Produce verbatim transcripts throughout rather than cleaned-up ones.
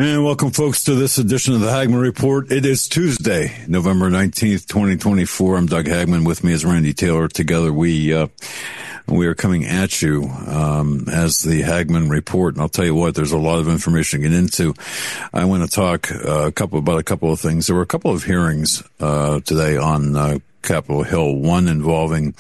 And welcome, folks, to this edition of the Hagman Report. It is Tuesday, November nineteenth, twenty twenty-four. I'm Doug Hagman. With me is Randy Taylor. Together, we uh, we are coming at you um, as the Hagman Report. And I'll tell you what, there's a lot of information to get into. I want to talk uh, a couple about a couple of things. There were a couple of hearings uh, today on uh, Capitol Hill. One involving.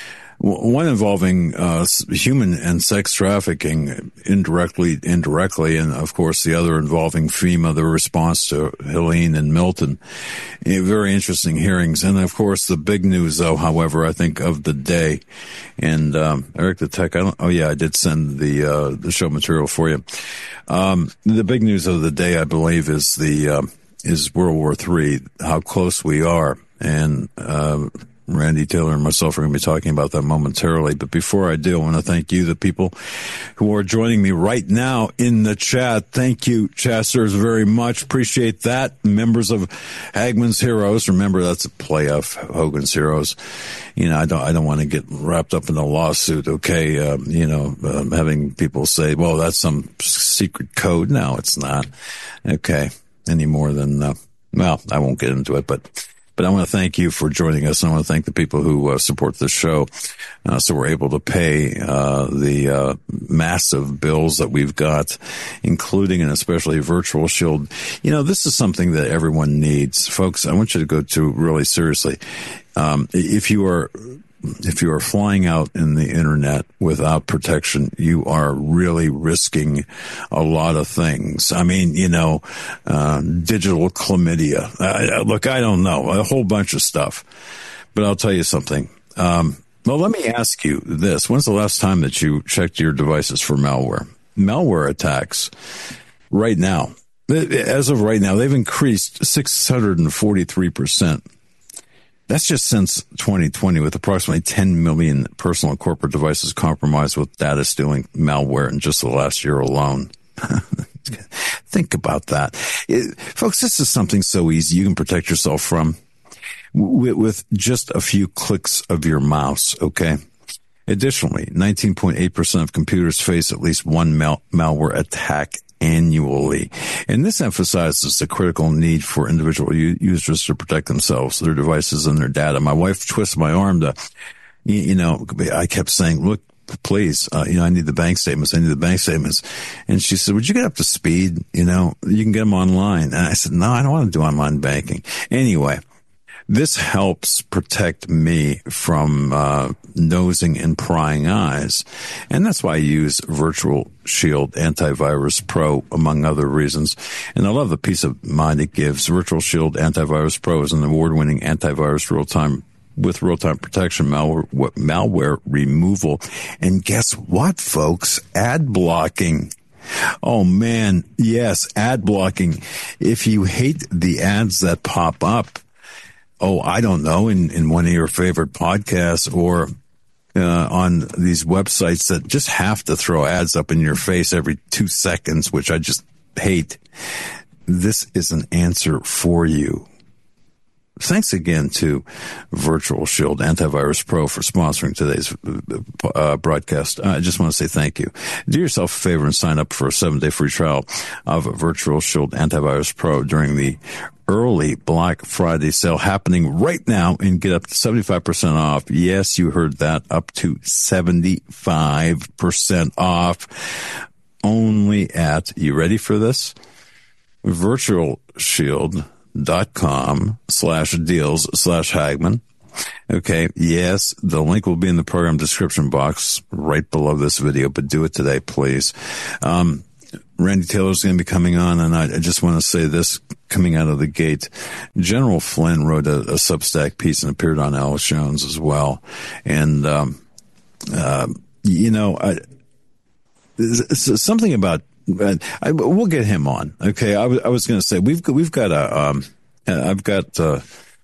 One involving uh, human and sex trafficking indirectly, indirectly, and of course the other involving FEMA, the response to Helene and Milton. Eh, very interesting hearings, and of course the big news, though, however, I think of the day. And um, Eric the Tech, I don't. Oh yeah, I did send the uh, the show material for you. Um, the big news of the day, I believe, is the uh, is World War Three. How close we are, and. Uh, Randy Taylor and myself are going to be talking about that momentarily. But before I do, I want to thank you, the people who are joining me right now in the chat. Thank you, Chasters, very much. Appreciate that. Members of Hagman's Heroes. Remember, that's a play of Hogan's Heroes. You know, I don't, I don't want to get wrapped up in a lawsuit, okay? Um, you know, um, having people say, well, that's some secret code. No, it's not. Okay. Any more than, uh, well, I won't get into it, but. But I want to thank you for joining us. I want to thank the people who uh, support the show, uh, so we're able to pay uh, the uh, massive bills that we've got, including and especially Virtual Shield. You know, this is something that everyone needs. Folks, I want you to go to really seriously. Um, if you are... If you are flying out in the internet without protection, you are really risking a lot of things. I mean, you know, uh, digital chlamydia. Uh, look, I don't know, a whole bunch of stuff. But I'll tell you something. Um, well, let me ask you this. When's the last time that you checked your devices for malware? Malware attacks right now, as of right now, they've increased six hundred forty-three percent. That's just since twenty twenty, with approximately ten million personal and corporate devices compromised with data stealing malware in just the last year alone. Think about that. It, folks, this is something so easy you can protect yourself from with, with just a few clicks of your mouse, okay? Additionally, nineteen point eight percent of computers face at least one mal- malware attack annually. And this emphasizes the critical need for individual u- users to protect themselves, their devices, and their data. My wife twists my arm to, you, you know, I kept saying, look, please, uh, you know, I need the bank statements. I need the bank statements. And she said, would you get up to speed? You know, you can get them online. And I said, no, I don't want to do online banking. Anyway, this helps protect me from uh, nosing and prying eyes. And that's why I use Virtual Shield Antivirus Pro, among other reasons. And I love the peace of mind it gives. Virtual Shield Antivirus Pro is an award-winning antivirus real-time with real-time protection, malware, malware removal. And guess what, folks? Ad blocking. Oh, man. Yes, ad blocking. If you hate the ads that pop up, oh, I don't know, in, in one of your favorite podcasts or uh, on these websites that just have to throw ads up in your face every two seconds, which I just hate. This is an answer for you. Thanks again to Virtual Shield Antivirus Pro for sponsoring today's uh, broadcast. I just want to say thank you. Do yourself a favor and sign up for a seven-day free trial of Virtual Shield Antivirus Pro during the early Black Friday sale happening right now, and get up to seventy-five percent off. Yes, you heard that, up to seventy-five percent off only at, you ready for this? Virtual Shield dot com slash deals slash Hagman. Okay. Yes. The link will be in the program description box right below this video, but do it today, please. Um, Randy Taylor's going to be coming on, and I, I just want to say this coming out of the gate. General Flynn wrote a, a Substack piece and appeared on Alex Jones as well. And, um, uh, you know, I, it's something about, I, we'll get him on. Okay. I, w- I was going to say, we've, we've got a, um, I've got, uh,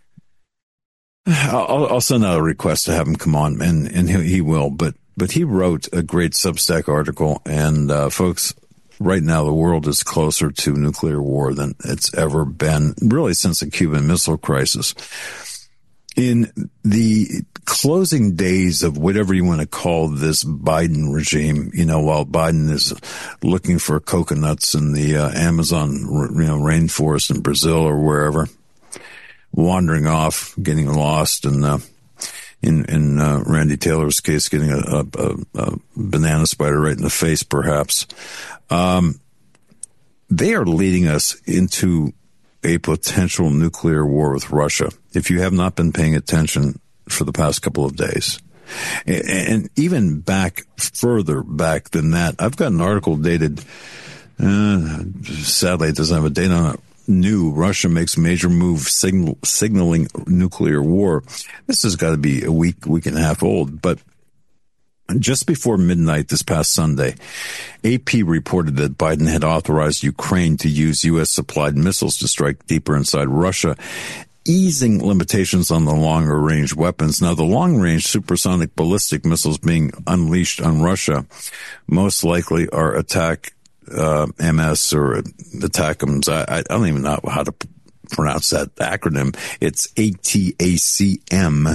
I'll, I'll send out a request to have him come on, and, and he, he will, but, but he wrote a great Substack article, and, uh, folks, right now the world is closer to nuclear war than it's ever been, really, since the Cuban Missile Crisis. in the closing days of whatever you want to call this Biden regime, you know, while Biden is looking for coconuts in the uh, Amazon, you know, rainforest in Brazil or wherever, wandering off, getting lost, and uh, in in uh, Randy Taylor's case, getting a, a, a, a banana spider right in the face, perhaps. Um, they are leading us into a potential nuclear war with Russia, if you have not been paying attention for the past couple of days. And even back further back than that, I've got an article dated, uh, sadly it doesn't have a date on it, new, Russia makes major move signal, signaling nuclear war. This has got to be a week, week and a half old, but just before midnight this past Sunday, A P reported that Biden had authorized Ukraine to use U S supplied missiles to strike deeper inside Russia, easing limitations on the longer range weapons. Now, the long range supersonic ballistic missiles being unleashed on Russia most likely are attack uh, M S or ATACMS. I, I don't even know how to pronounce that acronym. It's A T A C M,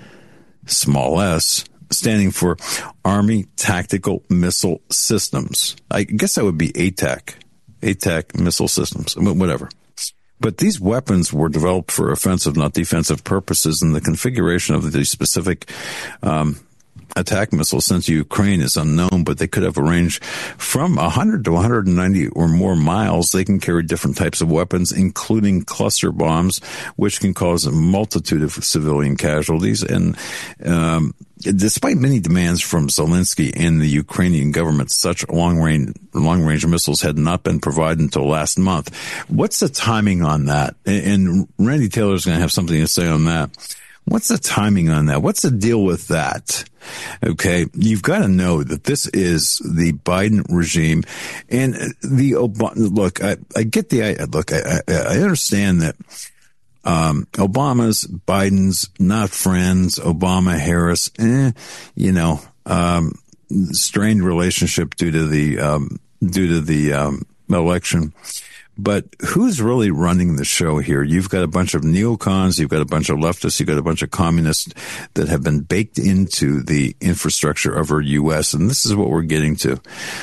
small s, standing for Army Tactical Missile Systems. I guess that would be A T A C, A T A C Missile Systems, whatever. But these weapons were developed for offensive, not defensive purposes, and the configuration of the specific um, attack missiles sent to Ukraine is unknown, but they could have a range from one hundred to one hundred ninety or more miles. They can carry different types of weapons, including cluster bombs, which can cause a multitude of civilian casualties. And um, despite many demands from Zelensky and the Ukrainian government, such long-range long-range missiles had not been provided until last month. What's the timing on that? And Randy Taylor is going to have something to say on that. What's the timing on that? What's the deal with that? Okay, you've got to know that this is the Biden regime, and the Obama. Look, I, I get the look. I, I understand that um, Obama's, Biden's not friends. Obama, Harris, eh, you know, um, strained relationship due to the um, due to the um, election. But who's really running the show here? You've got a bunch of neocons, you've got a bunch of leftists, you've got a bunch of communists that have been baked into the infrastructure of our U S. And this is what we're getting to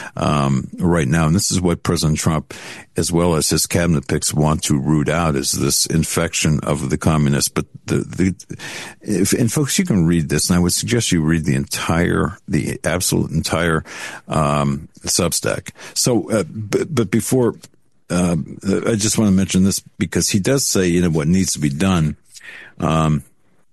um, right now. And this is what President Trump, as well as his cabinet picks, want to root out, is this infection of the communists. But the, the if, and folks, you can read this, and I would suggest you read the entire, the absolute entire um, Substack. So, uh, but, but before... Uh, I just want to mention this because he does say, you know, what needs to be done. Um,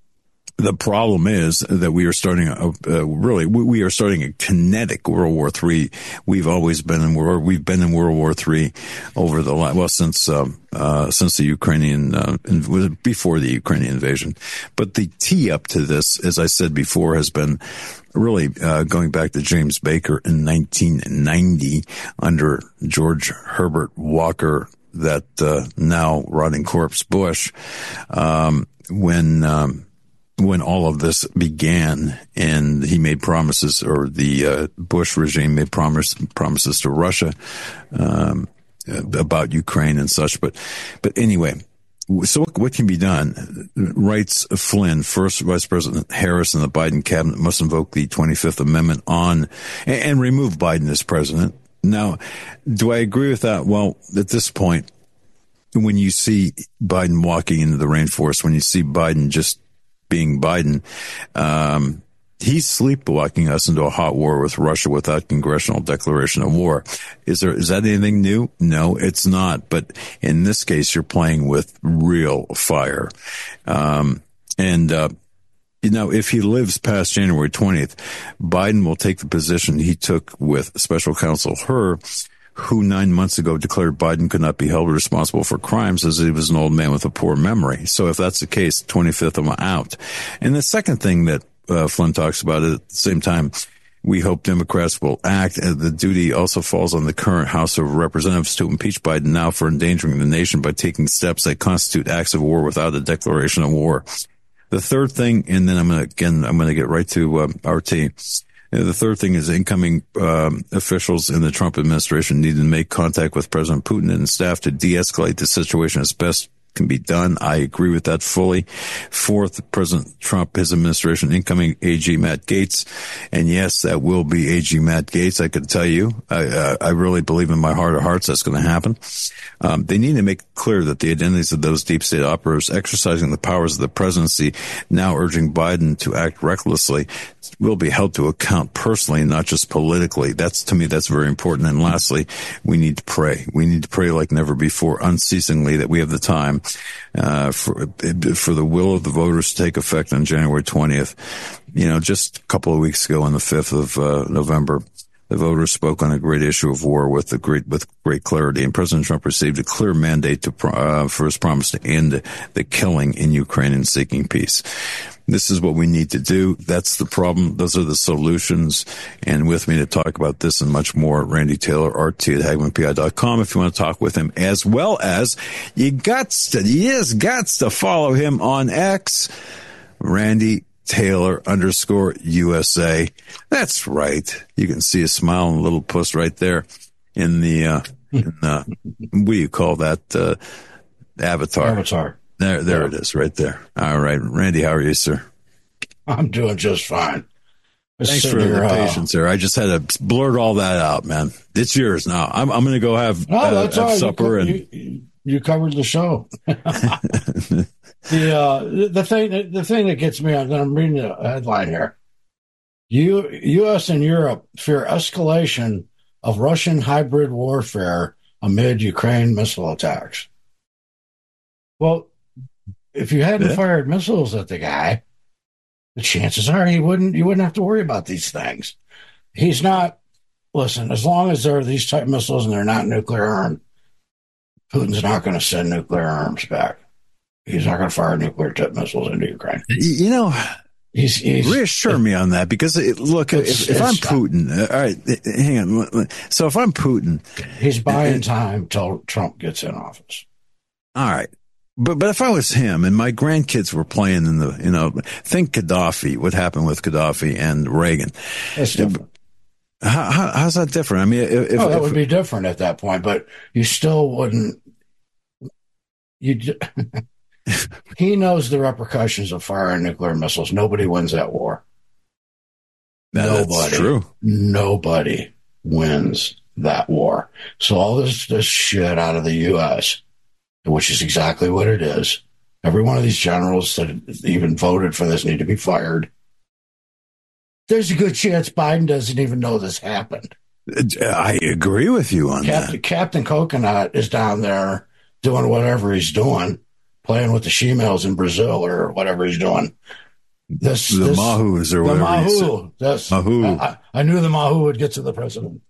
the problem is that we are starting a, uh, really, we, we are starting a kinetic World War Three. We've always been in World, we've been in World War Three over the, well, since, um, uh, since the Ukrainian, uh, before the Ukrainian invasion. But the tee up to this, as I said before, has been really, uh, going back to James Baker in nineteen ninety under George Herbert Walker, that, uh, now rotting corpse Bush, um, when, um, when all of this began, and he made promises, or the uh, Bush regime made promise, promises to Russia um, about Ukraine and such. But, but anyway, so what, what can be done? Writes Flynn, first Vice President Harris and the Biden cabinet must invoke the twenty-fifth Amendment on and, and remove Biden as president. Now, do I agree with that? Well, at this point, when you see Biden walking into the rainforest, when you see Biden just being Biden, um, he's sleepwalking us into a hot war with Russia without congressional declaration of war. Is there, is that anything new? No, it's not. But in this case, you're playing with real fire. Um, and, uh, you know, if he lives past January twentieth, Biden will take the position he took with Special Counsel Hur, who nine months ago declared Biden could not be held responsible for crimes as he was an old man with a poor memory. So if that's the case, twenty-fifth, I'm out. And the second thing that uh, Flynn talks about is, at the same time, we hope Democrats will act, and the duty also falls on the current House of Representatives to impeach Biden now for endangering the nation by taking steps that constitute acts of war without a declaration of war. The third thing, and then I'm going to, again, I'm going to get right to um, R T. The third thing is incoming um, officials in the Trump administration need to make contact with President Putin and staff to de-escalate the situation as best can be done. I agree with that fully. Fourth, President Trump, his administration, incoming A G Matt Gaetz. And yes, that will be A G Matt Gaetz. I can tell you, I, uh, I really believe in my heart of hearts that's going to happen. Um, they need to make clear that the identities of those deep state operatives exercising the powers of the presidency, now urging Biden to act recklessly, will be held to account personally, not just politically. That's, to me, that's very important. And lastly, we need to pray. We need to pray like never before, unceasingly, that we have the time uh, for for the will of the voters to take effect on January twentieth. You know, just a couple of weeks ago on the fifth of uh, November, the voters spoke on a great issue of war with the great with great clarity, and President Trump received a clear mandate to uh, for his promise to end the killing in Ukraine and seeking peace. This is what we need to do. That's the problem. Those are the solutions. And with me to talk about this and much more, Randy Taylor, R T at Hagmann P I dot com. If you want to talk with him, as well as you got to, yes, got to follow him on X, Randy Taylor underscore U S A. That's right. You can see a smile and a little puss right there in the, uh, in, uh, what do you call that, uh, avatar? Avatar. There, there it is, right there. All right, Randy, how are you, sir? I'm doing just fine. Thanks for the patience, sir. I just had to blurt all that out, man. It's yours now. I'm, I'm going to go have, no, uh, that's have all. supper, you, and you, you covered the show. the uh, the thing the thing that gets me, I'm reading the headline here. U, U S and Europe fear escalation of Russian hybrid warfare amid Ukraine missile attacks. Well, if you hadn't yeah. fired missiles at the guy, the chances are he wouldn't. You wouldn't have to worry about these things. He's not. Listen, as long as there are these type missiles and they're not nuclear armed, Putin's not going to send nuclear arms back. He's not going to fire nuclear tip missiles into Ukraine. You know, he's, he's reassure me on that, because it, look, if, if I'm Putin, uh, all right, hang on. So if I'm Putin, he's buying uh, time till Trump gets in office. All right. But but if I was him and my grandkids were playing in the, you know, think Gaddafi, what happened with Gaddafi and Reagan. That's different. How, how, how's that different? I mean, if, oh, that if, would be different at that point, but you still wouldn't. You, he knows the repercussions of firing nuclear missiles. Nobody wins that war. That's nobody, true. Nobody wins that war. So all this this shit out of the U S, which is exactly what it is. Every one of these generals that even voted for this need to be fired. There's a good chance Biden doesn't even know this happened. I agree with you on Captain, that. Captain Coconut is down there doing whatever he's doing, playing with the she-males in Brazil or whatever he's doing. This, the this, Mahoos or the whatever. Mahou. This, Mahou. I, I knew the Mahou would get to the president.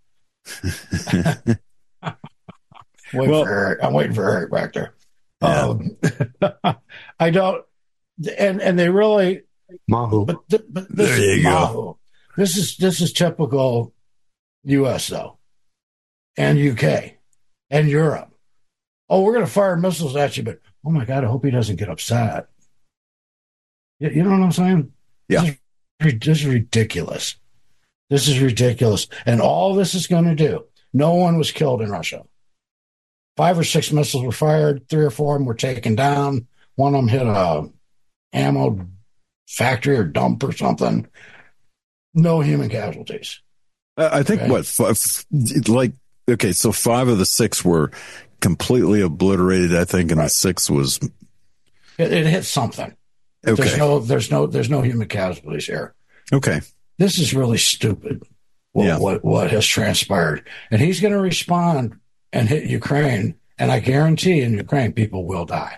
Wait well, for Eric. I'm waiting for Eric back there. Yeah. Um, I don't, and and they really Mahu. But, th- but this there you is go. Mahu. This is this is typical U S though, and U K, and Europe. Oh, we're going to fire missiles at you, but oh my God, I hope he doesn't get upset. You, you know what I'm saying? Yeah. This is, this is ridiculous. This is ridiculous, and all this is going to do. No one was killed in Russia. Five or six missiles were fired. Three or four of them were taken down. One of them hit a ammo factory or dump or something. No human casualties. I think okay. what, five, like, okay, so five of the six were completely obliterated, I think, and right. the sixth was. It, it hit something. Okay. There's no, there's no, there's no human casualties here. Okay. This is really stupid. What, yeah. what, what has transpired. And he's going to respond and hit Ukraine. And I guarantee in Ukraine, people will die.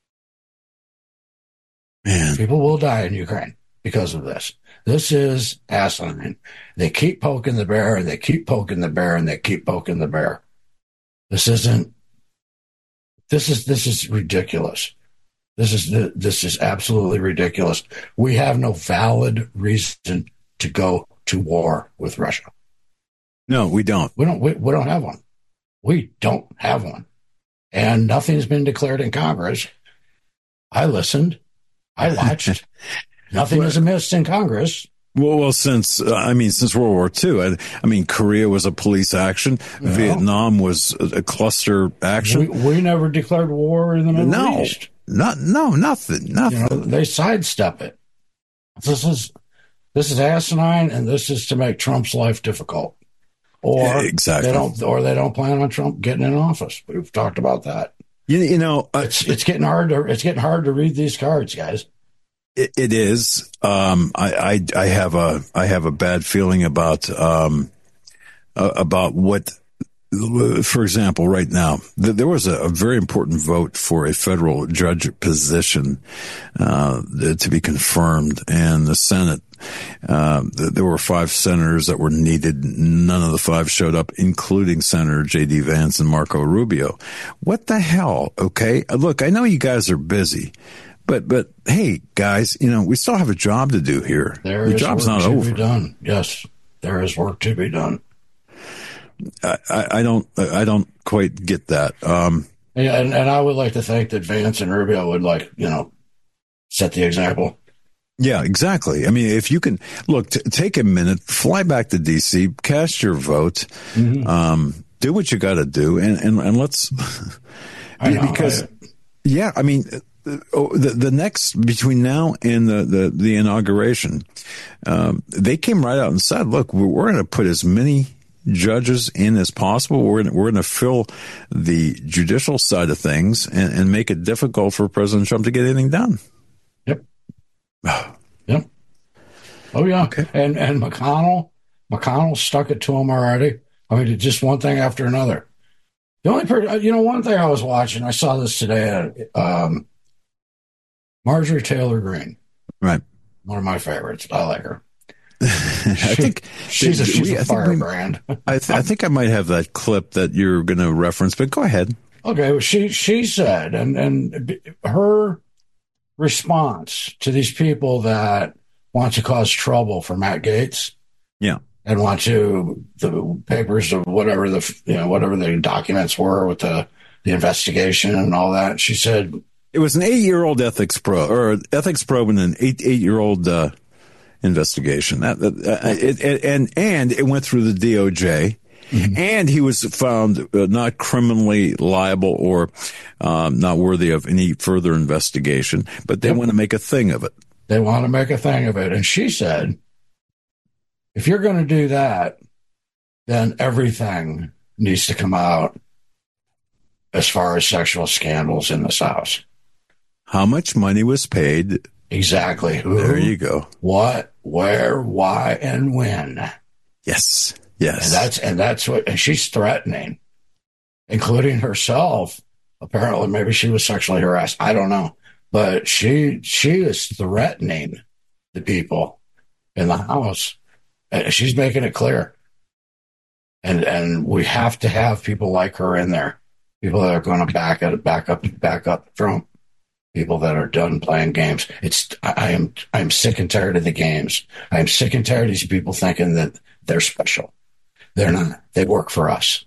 Man. People will die in Ukraine because of this. This is asinine. They keep poking the bear, and they keep poking the bear, and they keep poking the bear. This isn't, this is, this is ridiculous. This is, this is absolutely ridiculous. We have no valid reason to go to war with Russia. No, we don't. We don't, we, we don't have one. We don't have one. And nothing's been declared in Congress. I listened. I watched. Nothing is amiss in Congress. Well, well, since uh, I mean, since World War Two, I, I mean, Korea was a police action. Yeah. Vietnam was a, a cluster action. We, we never declared war in the Middle no, East. Not, no, nothing, nothing. You know, they sidestep it. This is this is asinine, and this is to make Trump's life difficult. Or yeah, exactly. they don't, or they don't plan on Trump getting in office. We've talked about that. You, you know, uh, it's it's getting hard to it's getting hard to read these cards, guys. It, it is. Um, I, I, I have a, I have a bad feeling about, um, uh, about what, for example, right now, th- there was a, a very important vote for a federal judge position, uh, to be confirmed, and the Senate, uh, th- there were five senators that were needed. None of the five showed up, including Senator J D Vance and Marco Rubio. What the hell? Okay. Look, I know you guys are busy. But, but hey, guys, you know, we still have a job to do here. There the is job's work not to over. be done. Yes, there is work to be done. I, I, I don't, I don't quite get that. Um, yeah, and, and I would like to think that Vance and Rubio would, like, you know, set the example. Yeah, exactly. I mean, if you can look, t- take a minute, fly back to D C, cast your vote, mm-hmm. um, do what you got to do, and, and and let's I know, because I, yeah, I mean. Oh, the, the next between now and the, the, the inauguration, um, they came right out and said, look, we're, we're going to put as many judges in as possible. We're gonna, we're going to fill the judicial side of things and, and make it difficult for President Trump to get anything done. Yep. Yep. Oh, yeah. Okay. And, and McConnell, McConnell stuck it to him already. I mean, just one thing after another. The only person, you know, one thing I was watching, I saw this today, um, Marjorie Taylor Greene, right? One of my favorites. I like her. I think she's a, she's we, a firebrand. I, th- I think I might have that clip that you're going to reference, but go ahead. Okay, well, she she said, and and her response to these people that want to cause trouble for Matt Gaetz, yeah, and want to the papers of whatever the you know whatever the documents were with the the investigation and all that. She said. It was an eight-year-old ethics probe, or ethics probe, and an eight eight-year-old uh, investigation. That, that uh, it, it, and and it went through the D O J, mm-hmm. and he was found uh, not criminally liable or um, not worthy of any further investigation. But they yep. want to make a thing of it. They want to make a thing of it, and she said, "If you're going to do that, then everything needs to come out as far as sexual scandals in this house." How much money was paid? Exactly. Who, there you go. What, where, why, and when. Yes. Yes. And that's, and that's what, and she's threatening, including herself. Apparently, maybe she was sexually harassed. I don't know. But she, she is threatening the people in the house. And she's making it clear. And, and we have to have people like her in there. People that are going to back it, back up, back up Trump. People that are done playing games. It's I, I am I'm sick and tired of the games. I am sick and tired of these people thinking that they're special. They're not. They work for us.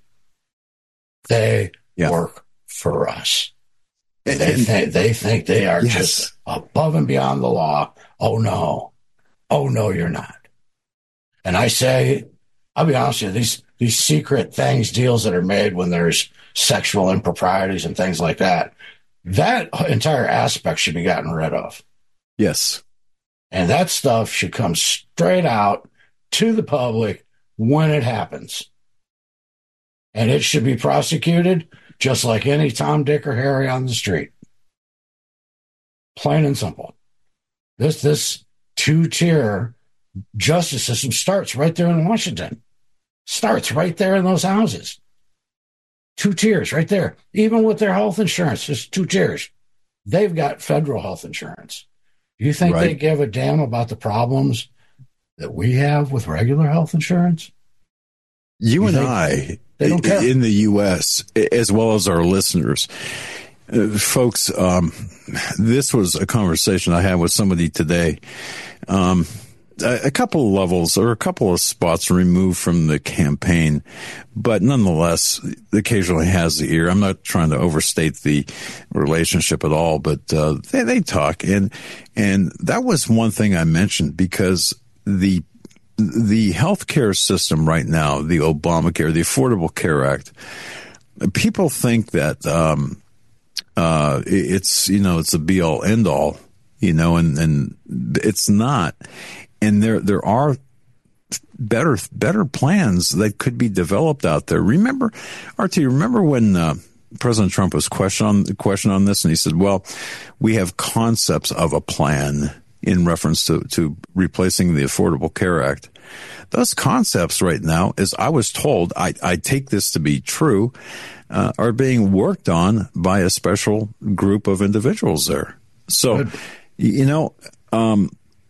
They yeah. work for us. And, they think they think they are yes. just above and beyond the law. Oh no, oh no, you're not. And I say, I'll be honest with you. These these secret things, deals that are made when there's sexual improprieties and things like that. That entire aspect should be gotten rid of. Yes. And that stuff should come straight out to the public when it happens. And it should be prosecuted just like any Tom, Dick, or Harry on the street. Plain and simple. This, this two-tier justice system starts right there in Washington. Starts right there in those houses. Two tiers right there. Even with their health insurance, there's two tiers. They've got federal health insurance. Do you think right. they give a damn about the problems that we have with regular health insurance? You, you and I, they don't care. In the U S, as well as our listeners, uh, folks, um, this was a conversation I had with somebody today. Um, a couple of levels or a couple of spots removed from the campaign, but nonetheless, occasionally has the ear. I'm not trying to overstate the relationship at all, but uh, they, they talk. And, and that was one thing I mentioned because the the healthcare system right now, the Obamacare, the Affordable Care Act, people think that um, uh, it's, you know, it's a be all end all, you know, and, and it's not. And there there are better better plans that could be developed out there. Remember, R T, remember when uh, President Trump was questioned on, questioned on this, and he said, well, we have concepts of a plan in reference to, to replacing the Affordable Care Act. Those concepts right now, as I was told, I, I take this to be true, uh, are being worked on by a special group of individuals there. So, Good. you know, um,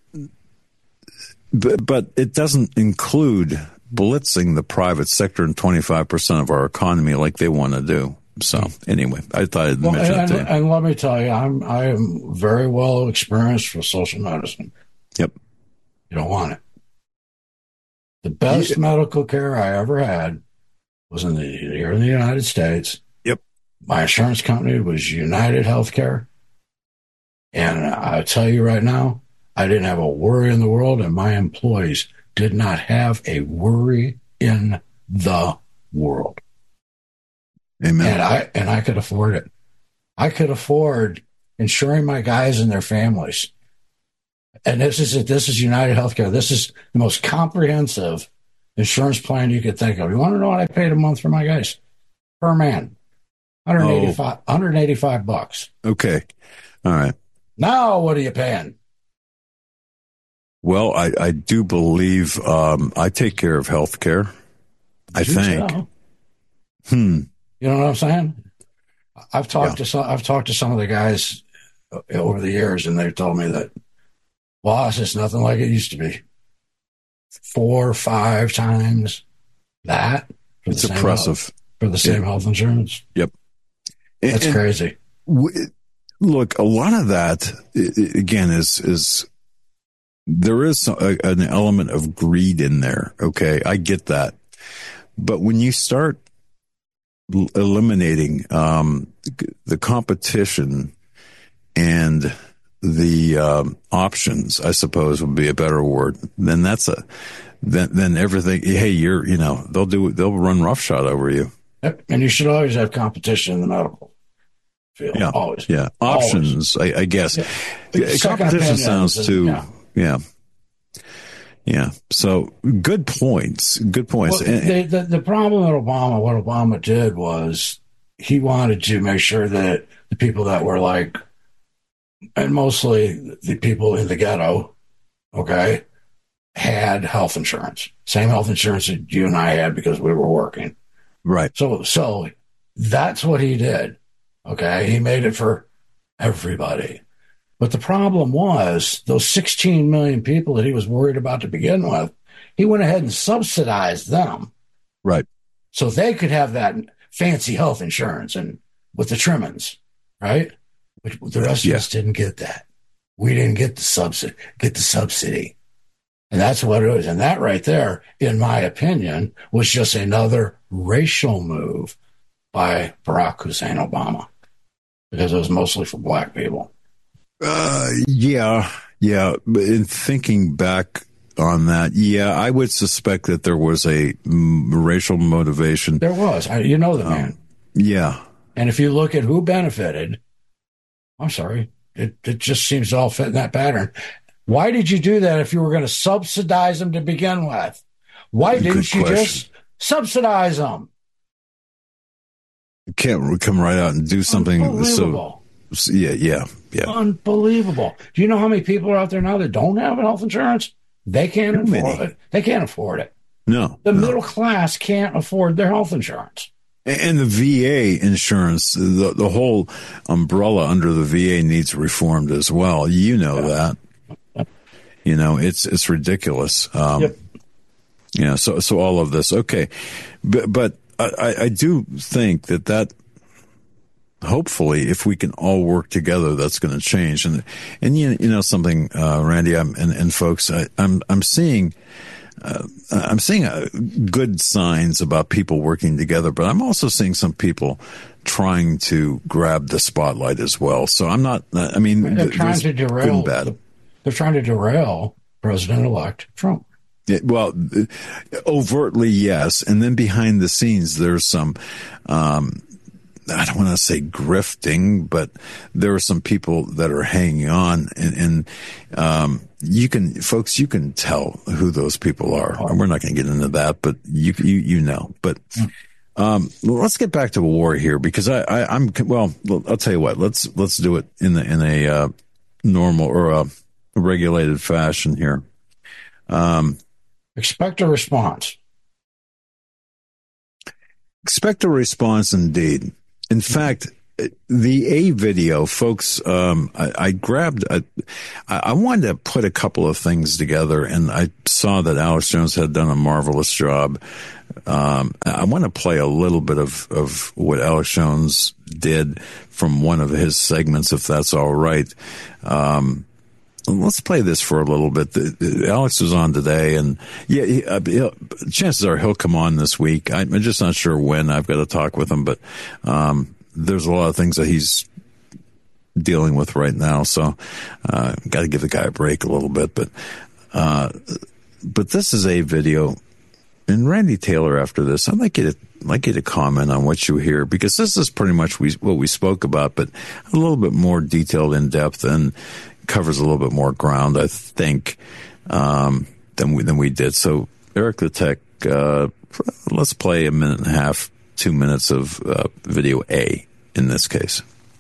but, but it doesn't include blitzing the private sector and twenty-five percent of our economy like they want to do. So anyway, I thought I'd well, mention and, it to you. And let me tell you, I'm I am very well experienced with social medicine. Yep. You don't want it. The best yeah. medical care I ever had was in the here in the United States. Yep. My insurance company was United Healthcare. And I tell you right now, I didn't have a worry in the world, and my employees did not have a worry in the world. Amen. And I and I could afford it. I could afford insuring my guys and their families. And this is it. This is United Healthcare. This is the most comprehensive insurance plan you could think of. You want to know what I paid a month for my guys? Per man. one hundred eighty-five, oh. one hundred eighty-five bucks. Okay. All right. Now what are you paying? Well, I, I do believe um, I take care of health care. I think. So? Hmm. You know what I'm saying? I've talked yeah. to some. I've talked to some of the guys over the years, and they've told me that, boss, it's nothing like it used to be. Four, five times that. For it's the same impressive health, for the same yeah. health insurance. Yep, that's and, crazy. W- look, a lot of that again is is there is a, an element of greed in there. Okay, I get that, but when you start eliminating um, the competition and the um, options, I suppose would be a better word. Then that's a then then everything. Hey, you're you know they'll do they'll run roughshod over you. Yep. And you should always have competition in the medical field. Yeah, always. Yeah, options. I, I guess yeah. competition sounds and, too. Yeah. yeah. Yeah. So good points. Good points. Well, the, the, the problem with Obama, what Obama did was he wanted to make sure that the people that were like, and mostly the people in the ghetto, okay, had health insurance. Same health insurance that you and I had because we were working. Right. So, so that's what he did. Okay. He made it for everybody. But the problem was those sixteen million people that he was worried about to begin with, he went ahead and subsidized them. Right. So they could have that fancy health insurance and with the trimmings, right? But the rest yeah. of us didn't get that. We didn't get the subsidy, get the subsidy. And that's what it was. And that right there, in my opinion, was just another racial move by Barack Hussein Obama, because it was mostly for black people. Uh, yeah, yeah. But in thinking back on that, yeah, I would suspect that there was a m- racial motivation. There was. I, you know the man. Um, yeah. And if you look at who benefited, I'm sorry, it, it just seems to all fit in that pattern. Why did you do that if you were going to subsidize them to begin with? Why didn't Good you question. just subsidize them? You can't come right out and do something so... Yeah, yeah, yeah. Unbelievable. Do you know how many people are out there now that don't have health insurance? They can't afford many? it. They can't afford it. No. The no. middle class can't afford their health insurance. And the V A insurance, the the whole umbrella under the V A needs reformed as well. You know yeah. that. Yep. You know, it's it's ridiculous. Um, yep. You know, so so all of this, okay, but but I, I do think that that. Hopefully, if we can all work together, that's going to change. And and you, you know something, uh, Randy, I'm, and and folks, I, I'm I'm seeing uh, I'm seeing uh, good signs about people working together, but I'm also seeing some people trying to grab the spotlight as well. So I'm not. I mean, they're trying to derail. Bad. They're trying to derail President-elect Trump. Yeah, well, overtly, yes. And then behind the scenes, there's some, um, I don't want to say grifting, but there are some people that are hanging on. And, and um, you can, folks, you can tell who those people are. We're not going to get into that, but you, you, you know. But um, let's get back to war here, because I, I, I'm, well, I'll tell you what, let's, let's do it in the, in a uh, normal or a regulated fashion here. Um, Expect a response. Expect a response, indeed. In fact, the A video, folks, um, I, I grabbed, a, I wanted to put a couple of things together, and I saw that Alex Jones had done a marvelous job. Um, I want to play a little bit of, of what Alex Jones did from one of his segments, if that's all right. Um, Let's play this for a little bit. The, the, Alex was on today, and yeah, he, uh, chances are he'll come on this week. I'm just not sure when. I've got to talk with him, but um, there's a lot of things that he's dealing with right now, so uh, got to give the guy a break a little bit. But uh, but this is a video, and Randy Taylor. After this, I'd like you to I'd like you to comment on what you hear, because this is pretty much we, what we spoke about, but a little bit more detailed, in depth, and covers a little bit more ground, I think, um, than we than we did. So, Eric the Tech, uh, let's play a minute and a half, two minutes of uh, video A in this case.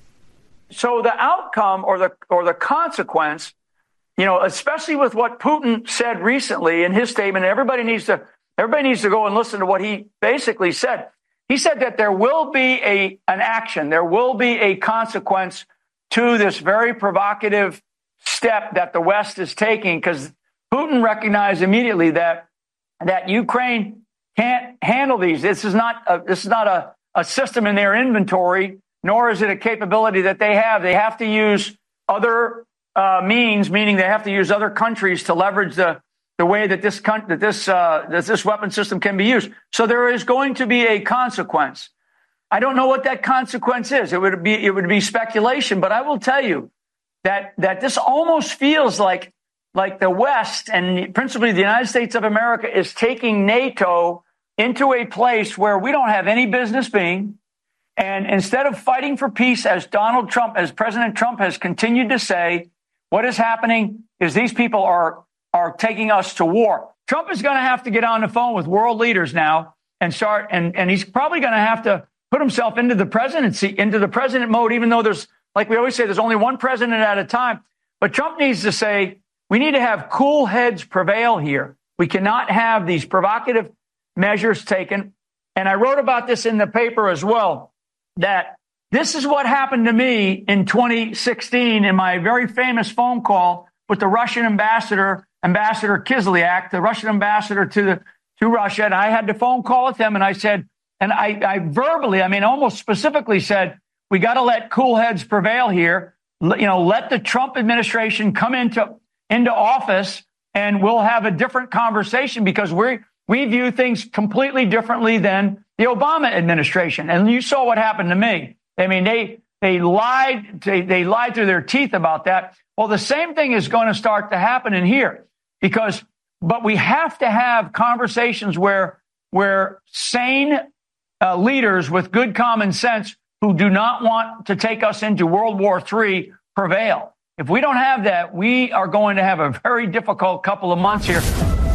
So the outcome or the or the consequence, you know, especially with what Putin said recently in his statement, everybody needs to everybody needs to go and listen to what he basically said. He said that there will be a an action, there will be a consequence to this very provocative step that the West is taking, because Putin recognized immediately that that Ukraine can't handle these. This is not a, this is not a, a system in their inventory, nor is it a capability that they have. They have to use other uh, means, meaning they have to use other countries to leverage the the way that this that this uh, that this weapon system can be used. So there is going to be a consequence. I don't know what that consequence is. It would be it would be speculation, but I will tell you that that this almost feels like like the West, and principally the United States of America, is taking NATO into a place where we don't have any business being. And instead of fighting for peace, as Donald Trump, as President Trump has continued to say, what is happening is these people are are taking us to war. Trump is going to have to get on the phone with world leaders now and start, and, and he's probably going to have to put himself into the presidency, into the president mode, even though there's, like we always say, there's only one president at a time. But Trump needs to say, we need to have cool heads prevail here. We cannot have these provocative measures taken. And I wrote about this in the paper as well, that this is what happened to me in twenty sixteen in my very famous phone call with the Russian ambassador, Ambassador Kislyak, the Russian ambassador to the, to Russia. And I had the phone call with him, and I said, and I, I verbally, I mean, almost specifically said, we got to let cool heads prevail here. L- you know, let the Trump administration come into into office, and we'll have a different conversation, because we we view things completely differently than the Obama administration. And you saw what happened to me. I mean, they they lied they, they lied through their teeth about that. Well, the same thing is going to start to happen in here, because but we have to have conversations where where sane uh, leaders with good common sense, who do not want to take us into World War Three, prevail. If we don't have that, we are going to have a very difficult couple of months here.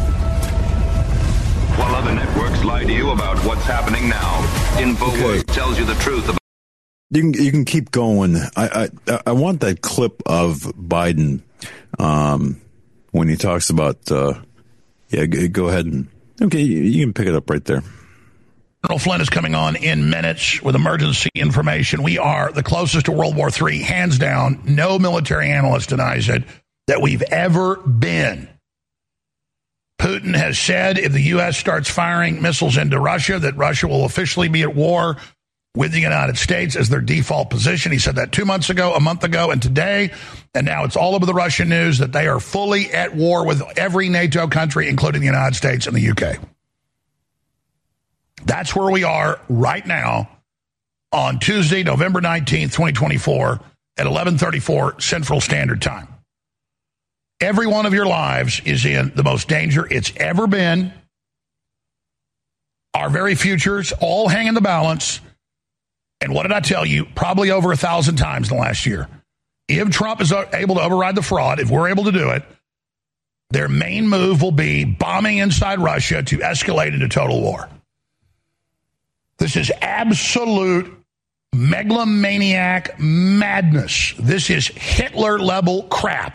While other networks lie to you about what's happening now, InfoWars okay. tells you the truth about. You can you can keep going. I I, I want that clip of Biden um, when he talks about. Uh, yeah, go ahead and okay, you, you can pick it up right there. General Flynn is coming on in minutes with emergency information. We are the closest to World War Three, hands down. No military analyst denies it, that we've ever been. Putin has said if the U S starts firing missiles into Russia, that Russia will officially be at war with the United States as their default position. He said that two months ago, a month ago, and today. And now it's all over the Russian news that they are fully at war with every NATO country, including the United States and the U K. That's where we are right now on Tuesday, November nineteenth, twenty twenty-four at eleven thirty-four Central Standard Time. every one of your lives is in the most danger it's ever been. Our very futures all hang in the balance. And what did I tell you? Probably over a thousand times in the last year. If Trump is able to override the fraud, if we're able to do it, their main move will be bombing inside Russia to escalate into total war. This is absolute megalomaniac madness. This is Hitler-level crap.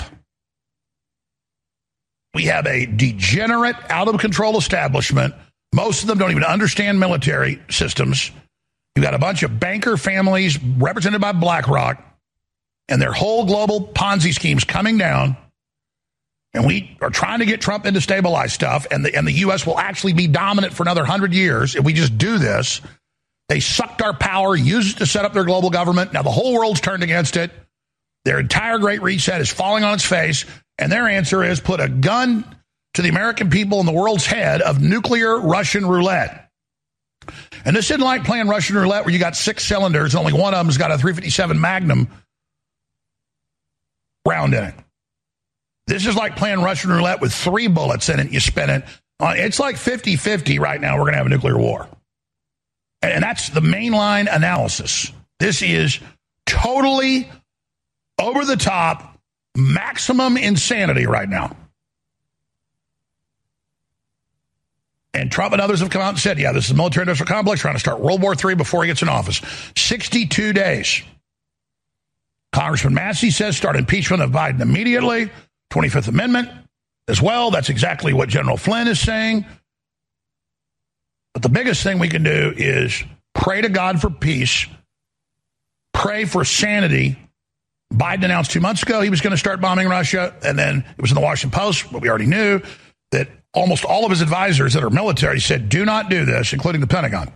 We have a degenerate, out-of-control establishment. Most of them don't even understand military systems. You've got a bunch of banker families represented by BlackRock and their whole global Ponzi schemes coming down. And we are trying to get Trump into stabilized stuff, and the, and the U S will actually be dominant for another hundred years if we just do this. They sucked our power, used it to set up their global government. Now the whole world's turned against it. Their entire Great Reset is falling on its face, and their answer is put a gun to the American people in the world's head of nuclear Russian roulette. And this isn't like playing Russian roulette where you got six cylinders and only one of them's got a three fifty-seven Magnum round in it. This is like playing Russian roulette with three bullets in it. You spin it. It's like fifty-fifty right now. We're going to have a nuclear war. And that's the mainline analysis. This is totally over the top, maximum insanity right now. And Trump and others have come out and said, yeah, this is a military-industrial complex trying to start World War Three before he gets in office. sixty-two days. Congressman Massey says start impeachment of Biden immediately. twenty-fifth Amendment as well. That's exactly what General Flynn is saying. But the biggest thing we can do is pray to God for peace, pray for sanity. Biden announced two months ago he was going to start bombing Russia, and then it was in the Washington Post, but we already knew that almost all of his advisors that are military said, do not do this, including the Pentagon.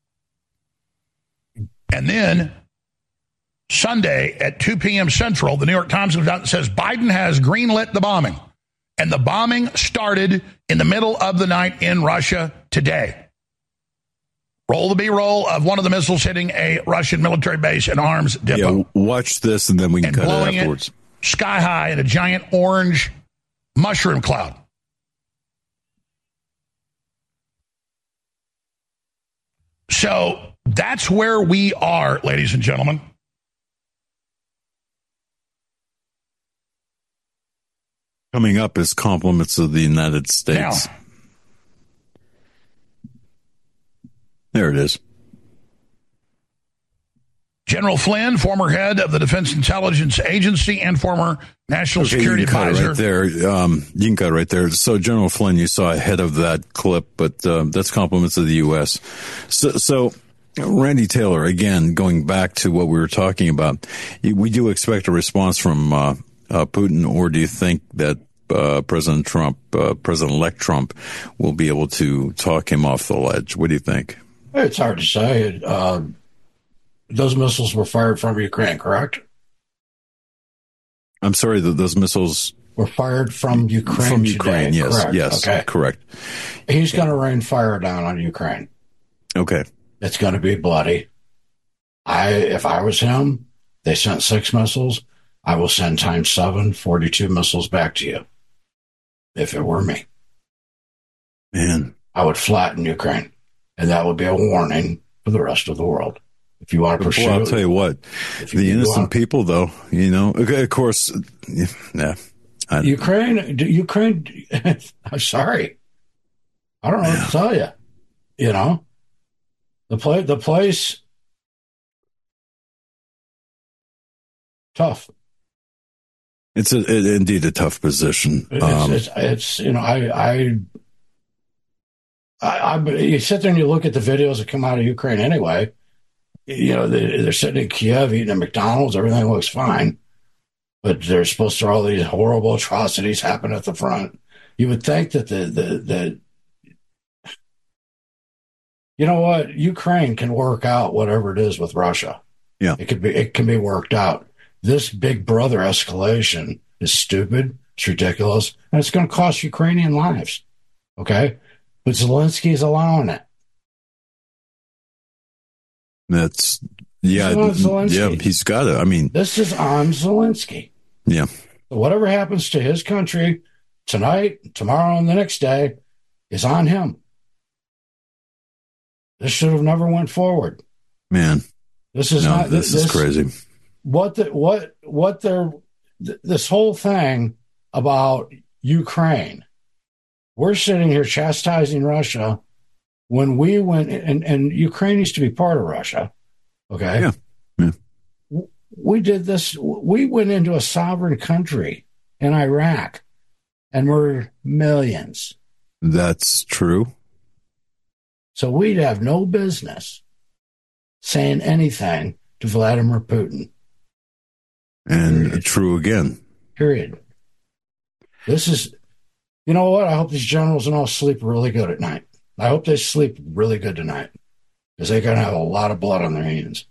And then Sunday at two p.m. Central, the New York Times comes out and says Biden has greenlit the bombing. And the bombing started in the middle of the night in Russia today. Roll the B-roll of one of the missiles hitting a Russian military base and arms depot. Yeah, watch this and then we can and cut blowing it afterwards. It sky high in a giant orange mushroom cloud. So that's where we are, ladies and gentlemen. Coming up is compliments of the United States. Now, there it is. General Flynn, former head of the Defense Intelligence Agency and former National Okay, Security you can cut it Advisor. right there. Um, you can cut it right there. So General Flynn, you saw ahead of that clip, but um, that's compliments of the U S. So, so Randy Taylor, again, going back to what we were talking about, we do expect a response from uh, uh, Putin, or do you think that uh, President Trump, uh, President-elect Trump, will be able to talk him off the ledge? What do you think? It's hard to say. Uh, those missiles were fired from Ukraine, correct? I'm sorry, that those missiles were fired from Ukraine. From today, Ukraine, yes, correct. yes, okay. correct. He's going to rain fire down on Ukraine. Okay. It's going to be bloody. I, if I was him, they sent six missiles. I will send times seven, forty-two missiles back to you. If it were me, Man, I would flatten Ukraine, and that would be a warning for the rest of the world. If you want to pursue, well, I'll tell you what, you the innocent want, people, though, you know, okay, of course, yeah. I, Ukraine, Ukraine, I'm sorry. I don't know yeah. what to tell you. You know, the play, the place, tough. It's a, it, indeed a tough position. It's, Um, it's, it's, you know, I, I, I, I, you sit there and you look at the videos that come out of Ukraine anyway. You know, they, they're sitting in Kiev eating at McDonald's. Everything looks fine. But they're supposed to all these horrible atrocities happen at the front. You would think that the, the, the, you know what? Ukraine can work out whatever it is with Russia. Yeah. It could be, it can be worked out. This big brother escalation is stupid. It's ridiculous. And it's going to cost Ukrainian lives. Okay. But Zelensky is allowing it. That's, yeah, This is on Zelensky. yeah, he's got it. I mean, This is on Zelensky. yeah. So whatever happens to his country tonight, tomorrow, and the next day is on him. This should have never went forward. Man, this is no, not. This, this is crazy. What the what what they're th- this whole thing about Ukraine. We're sitting here chastising Russia when we went, and, and Ukraine used to be part of Russia. Okay. Yeah. Yeah. We did this. We went into a sovereign country in Iraq and murdered millions. That's true. So we'd have no business saying anything to Vladimir Putin. And Period. True again. Period. This is, you know what? I hope these generals and all sleep really good at night. I hope they sleep really good tonight because they're going to have a lot of blood on their hands.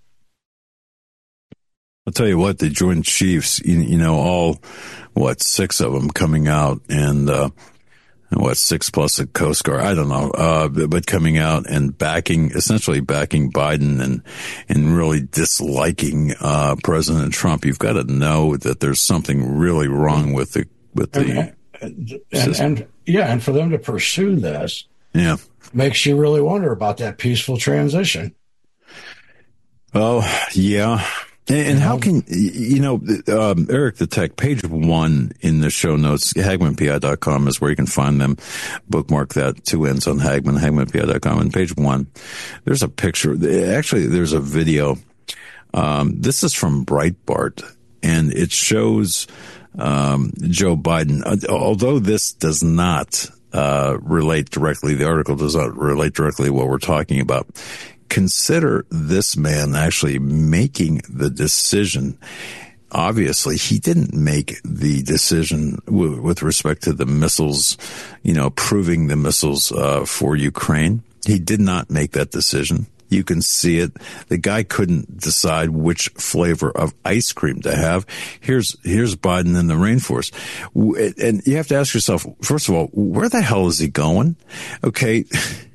I'll tell you what, the Joint Chiefs, you, you know, all, what, six of them coming out and, uh, what, six plus a Coast Guard, I don't know, uh, but coming out and backing, essentially backing Biden and, and really disliking, uh, President Trump. You've got to know that there's something really wrong with the, with the, and, and, and yeah, and for them to pursue this, yeah, makes you really wonder about that peaceful transition. Oh, yeah. And, and how can, you know, um, Eric the Tech, page one in the show notes, Hagmann P I dot com is where you can find them. Bookmark that, two ends on Hagmann, Hagmann P I dot com. And page one, there's a picture. Actually, there's a video. Um, this is from Breitbart, and it shows um, Joe Biden. Although this does not uh, relate directly, the article does not relate directly to what we're talking about. Consider this man actually making the decision. Obviously, he didn't make the decision w- with respect to the missiles, you know, approving the missiles uh, for Ukraine. He did not make that decision. You can see it. The guy couldn't decide which flavor of ice cream to have. Here's here's Biden in the rainforest. And you have to ask yourself, first of all, where the hell is he going? Okay.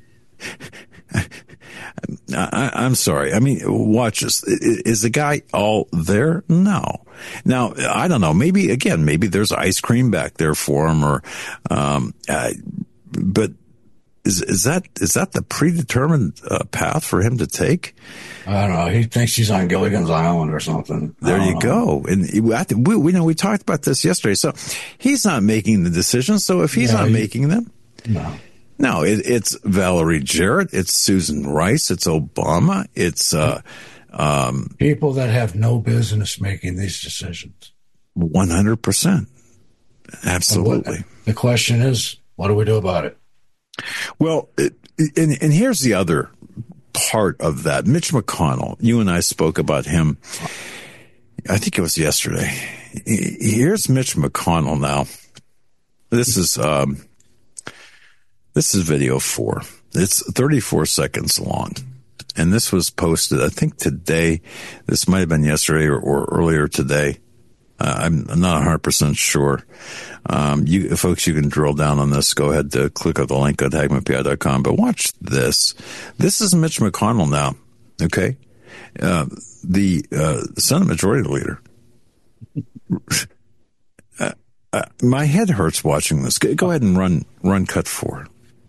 I, I'm sorry. I mean, watch this. Is the guy all there? No. Now, I don't know. Maybe, again, maybe there's ice cream back there for him or, um, uh, but is, is that, is that the predetermined uh, path for him to take? I don't know. He thinks he's on Gilligan's Island or something. There you know. go. And we, we know we talked about this yesterday. So he's not making the decisions. So if he's yeah, not he, making them, no. No, it, it's Valerie Jarrett, it's Susan Rice, it's Obama, it's uh, um, people that have no business making these decisions. one hundred percent. Absolutely. What, the question is, what do we do about it? Well, it, and, and here's the other part of that. Mitch McConnell, you and I spoke about him, I think it was yesterday. Here's Mitch McConnell now. This is... Um, This is video four. It's thirty-four seconds long. And this was posted, I think today. This might have been yesterday or, or earlier today. Uh, I'm, I'm not one hundred percent sure. Um, you folks, you can drill down on this. Go ahead to click on the link at Hagmann P I dot com. But watch this. This is Mitch McConnell now. Okay. Uh, the, uh, Senate Majority Leader. uh, uh, my head hurts watching this. Go, go ahead and run, run cut four.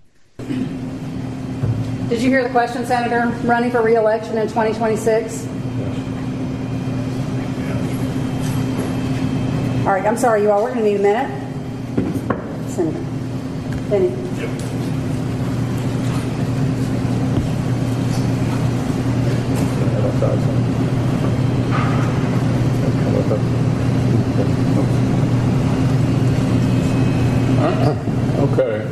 Did you hear the question, Senator? Running for re-election in twenty twenty-six? All right, I'm sorry, you all. We're going to need a minute. Senator. Benny. Yep. Okay.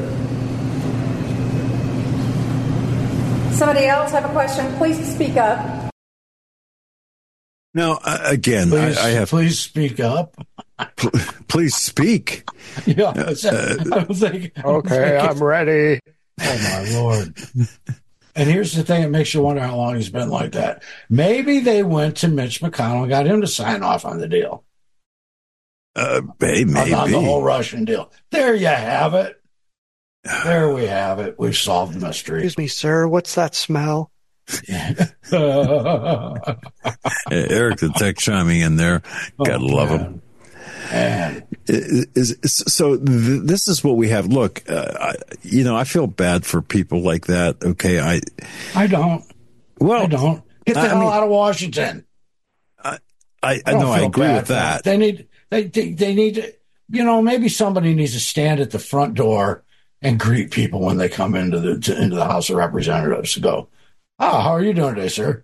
Somebody else have a question? Please speak up. Now, uh, again, please, I, I have. Please speak up. Pl- please speak. Yeah. I was, I was thinking, okay, I'm ready. Oh, my Lord. And here's the thing that makes you wonder how long he's been like that. Maybe they went to Mitch McConnell and got him to sign off on the deal. Uh, hey, maybe. On the whole Russian deal. There you have it. There we have it. We've solved the mystery. Excuse me, sir. What's that smell? Eric the Tech chiming in there. Oh, Gotta love man. him. Man. Is, is, so th- this is what we have. Look, uh, I, you know, I feel bad for people like that. Okay, I, I don't. Well, I don't. Get the I, hell I mean, out of Washington. I, I, I, know I agree with that. They need, they, they, they need to, you know, maybe somebody needs to stand at the front door and greet people when they come into the to, into the House of Representatives to go, oh, how are you doing today, sir?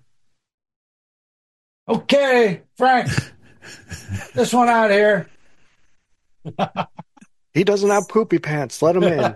Okay, Frank, this one out here. He doesn't have poopy pants. Let him in.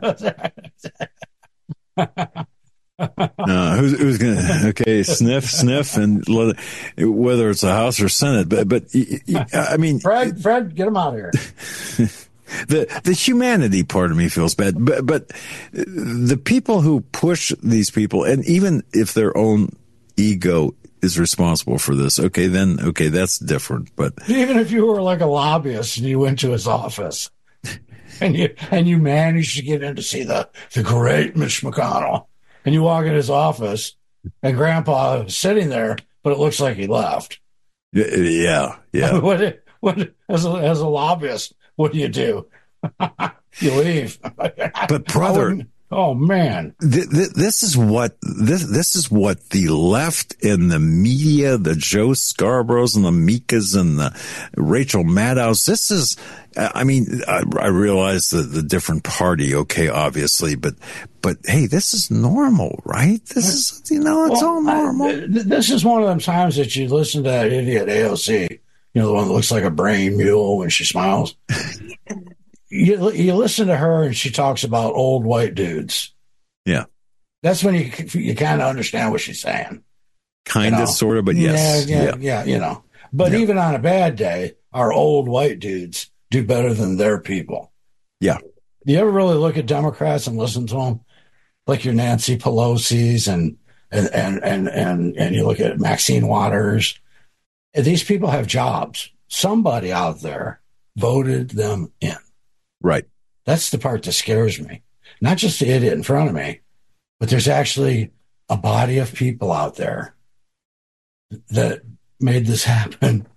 No, who's, who's gonna? Okay, sniff, sniff, and let it, whether it's a House or Senate, but but I mean, Fred, Fred, get him out of here. the the humanity part of me feels bad, but but the people who push these people, and even if their own ego is responsible for this, okay, then okay, that's different. But even if you were like a lobbyist and you went to his office and you and you managed to get in to see the the great Mitch McConnell. And you walk in his office, and Grandpa is sitting there, but it looks like he left. Yeah, yeah. what, what, as a, as a lobbyist, what do you do? You leave. But brother, oh man, th- th- this is what this this is what the left and the media, the Joe Scarboroughs and the Mikas and the Rachel Maddows. This is. I mean, I, I realize that the different party, okay, obviously, but, but hey, this is normal, right? This is, you know, it's well, all normal. I, this is one of them times that you listen to that idiot A O C, you know, the one that looks like a brain mule when she smiles. you, you listen to her and she talks about old white dudes. Yeah. That's when you, you kind of understand what she's saying. Kind of, you know? Sort of, but yes. Yeah, yeah, yeah, yeah you know. But yeah. Even on a bad day, our old white dudes do better than their people. Yeah. Do you ever really look at Democrats and listen to them? Like your Nancy Pelosi's and, and, and, and, and, and you look at Maxine Waters. These people have jobs. Somebody out there voted them in. Right. That's the part that scares me. Not just the idiot in front of me, but there's actually a body of people out there that made this happen.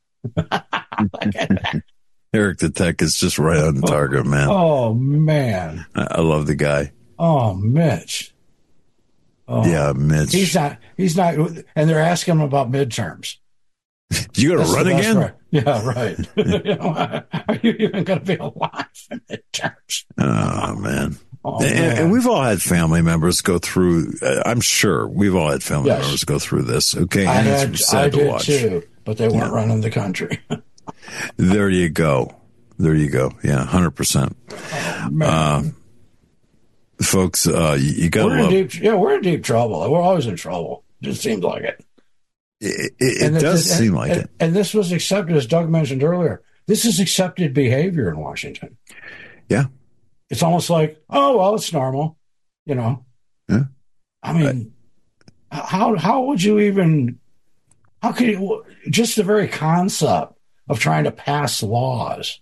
Eric the Tech is just right on target, man. Oh, man. I, I love the guy. Oh, Mitch. Oh, yeah, Mitch. He's not, he's not, and they're asking him about midterms. You going to run again? Part. Yeah, right. You know, are you even going to be alive in midterms? Oh, man. Oh, and, man. and we've all had family members go through, uh, I'm sure we've all had family yes. members go through this. Okay. I, and had, it's sad I to did watch. too, but they weren't yeah. running the country. There you go. There you go. Yeah, one hundred percent. Oh, uh, folks, uh, you, you got to love... Deep, yeah, we're in deep trouble. We're always in trouble. It just seems like it. It, it, it does this, seem and, like and, it. And this was accepted, as Doug mentioned earlier. This is accepted behavior in Washington. Yeah. It's almost like, oh, well, it's normal, you know. Yeah. I mean, I, how how would you even... How could you... Just the very concept of trying to pass laws.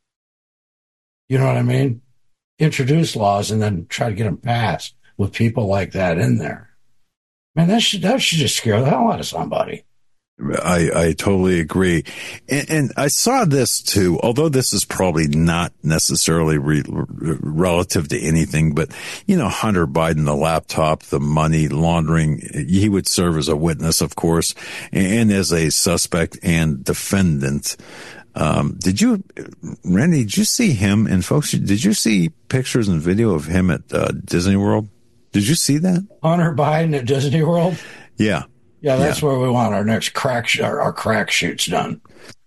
You know what I mean? Introduce laws and then try to get them passed with people like that in there. Man, that should that should just scare the hell out of somebody. I, I totally agree. And, and I saw this too, although this is probably not necessarily re, relative to anything, but, you know, Hunter Biden, the laptop, the money laundering, he would serve as a witness, of course, and as a suspect and defendant. Um, did you, Randy, did you see him? And folks, did you see pictures and video of him at uh, Disney World? Did you see that? Hunter Biden at Disney World? Yeah. Yeah, that's yeah. where we want our next crack, sh- our, our crack shoots done.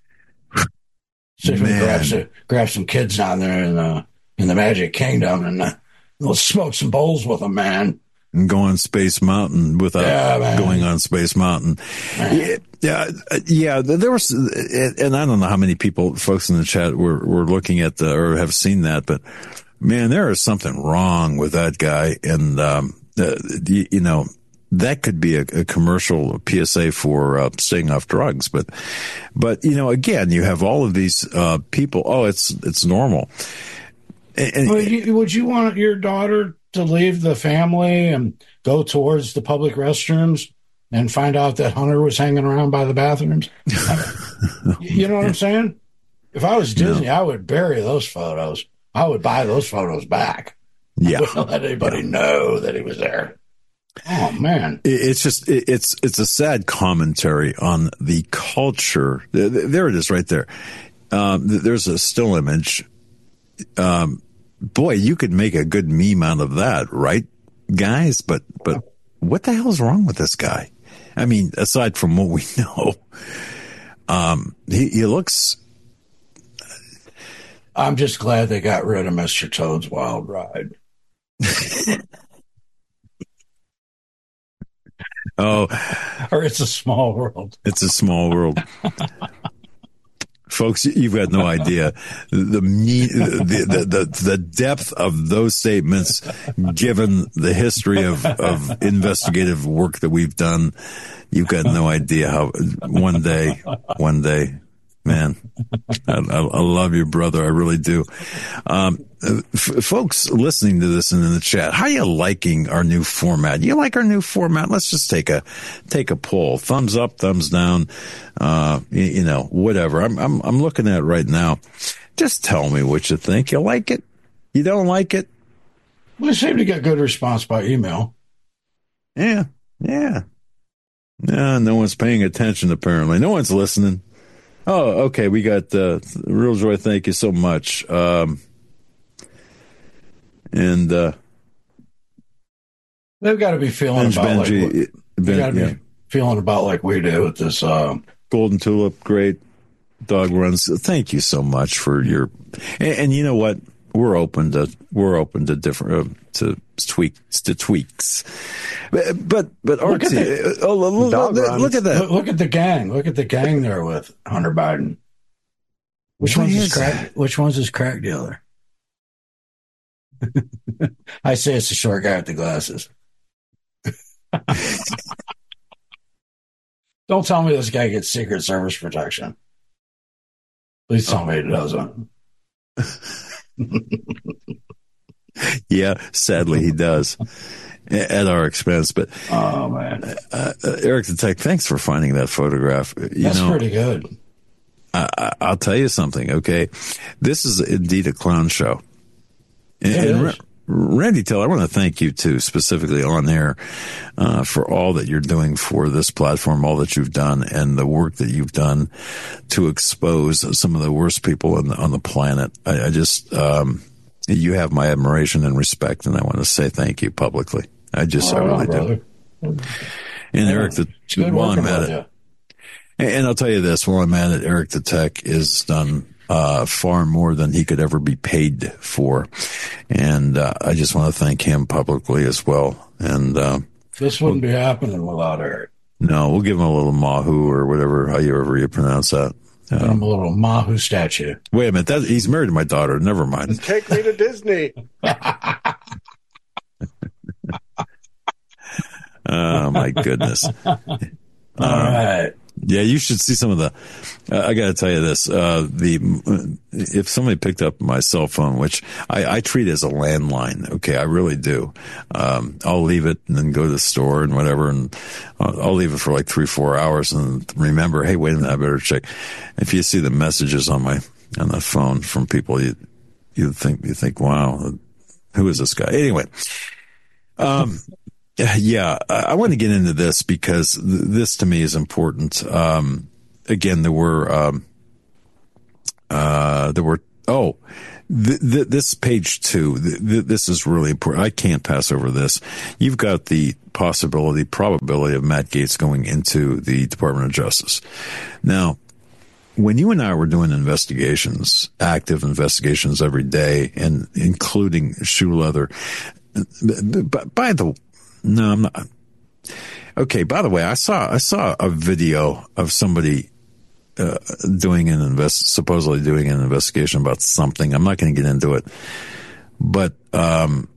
See if we can grab some, grab some kids down there in the, in the Magic Kingdom and uh, let's smoke some bowls with them, man. And go on Space Mountain without yeah, going on Space Mountain. Yeah, yeah, yeah, there was, and I don't know how many people, folks in the chat were, were looking at the, or have seen that, but man, there is something wrong with that guy. And, um, uh, you, you know, that could be a, a commercial a P S A for uh, staying off drugs. But, but, you know, again, you have all of these uh, people. Oh, it's it's normal. And, would, you, would you want your daughter to leave the family and go towards the public restrooms and find out that Hunter was hanging around by the bathrooms? You know what I'm saying? If I was Disney, No. I would bury those photos. I would buy those photos back. Yeah. I wouldn't let anybody Yeah. know that he was there. Oh, man. It- It's just, it- it's, it's a sad commentary on the culture. There there it is right there. Um, th- there's a still image. Um, boy, you could make a good meme out of that, right, guys? But, but what the hell is wrong with this guy? I mean, aside from what we know, um, he, he looks, I'm just glad they got rid of Mister Toad's Wild Ride. oh, Or It's a Small World. it's a small world. Folks, you've got no idea the, me- the, the, the, the depth of those statements, given the history of, of investigative work that we've done. You've got no idea how one day, one day, man, I, I, I love you, brother. I really do. Um, f- folks listening to this and in the chat, how are you liking our new format? You like our new format? Let's just take a, take a poll. Thumbs up, thumbs down, uh, you, you know, whatever. I'm, I'm, I'm looking at it right now. Just tell me what you think. You like it? You don't like it? We seem to get good response by email. Yeah. Yeah. No, no one's paying attention, apparently. No one's listening. Oh, okay. We got uh, Real Joy. Thank you so much. Um, and uh, They've got to be feeling Benj about like Benji, what- they Ben- got to yeah. be feeling about like we do with this. Uh, Golden Tulip, great dog runs. Thank you so much for your. And, and you know what? We're open to we're open to different uh, to tweaks to tweaks. But but but Look at Artsy, the- oh, look, Dog look, runs. look at that. look, look at the gang. Look at the gang there with Hunter Biden. Which What one's his is crack? that? Which one's his crack dealer? I say it's the short guy with the glasses. Don't tell me this guy gets Secret Service protection. Please tell me he doesn't. Yeah, sadly he does at our expense. But Oh man, uh, uh, Eric the Tech, thanks for finding that photograph. You that's know, pretty good. I, I, I'll tell you something. Okay, this is indeed a clown show. And, It and is. Ra- Randy Taylor, I want to thank you too, specifically on air, uh, for all that you're doing for this platform, all that you've done, and the work that you've done to expose some of the worst people on the, on the planet. I, I just, um, you have my admiration and respect, and I want to say thank you publicly. I just, I All really right, do. brother. And Eric, the, It's good while working I'm at with it, you. and, and I'll tell you this, while I'm at it, Eric the Tech is done uh, far more than he could ever be paid for. And uh, I just want to thank him publicly as well. And uh, This wouldn't be happening without Eric. no, we'll give him a little mahu or whatever, however you pronounce that. Put him a little Mahu statue. Wait a minute, that, he's married to my daughter. Never mind. Take me to Disney. Oh, my goodness. All right. Yeah, you should see some of the. Uh, I got to tell you this: uh, the if somebody picked up my cell phone, which I, I treat as a landline, okay, I really do. Um, I'll leave it and then go to the store and whatever, and I'll, I'll leave it for like three, four hours, and remember, hey, wait a minute, I better check. If you see the messages on my on the phone from people, you you think you think, wow, who is this guy? Anyway, um. Yeah, I want to get into this because th- this to me is important. Um, again, there were, um, uh, there were, oh, th- th- this page two, th- th- this is really important. I can't pass over this. You've got the possibility, probability of Matt Gaetz going into the Department of Justice. Now, when you and I were doing investigations, active investigations every day, and including shoe leather, b- b- by the No, I'm not. Okay. By the way, I saw I saw a video of somebody uh, doing an invest, supposedly doing an investigation about something. I'm not going to get into it, but um,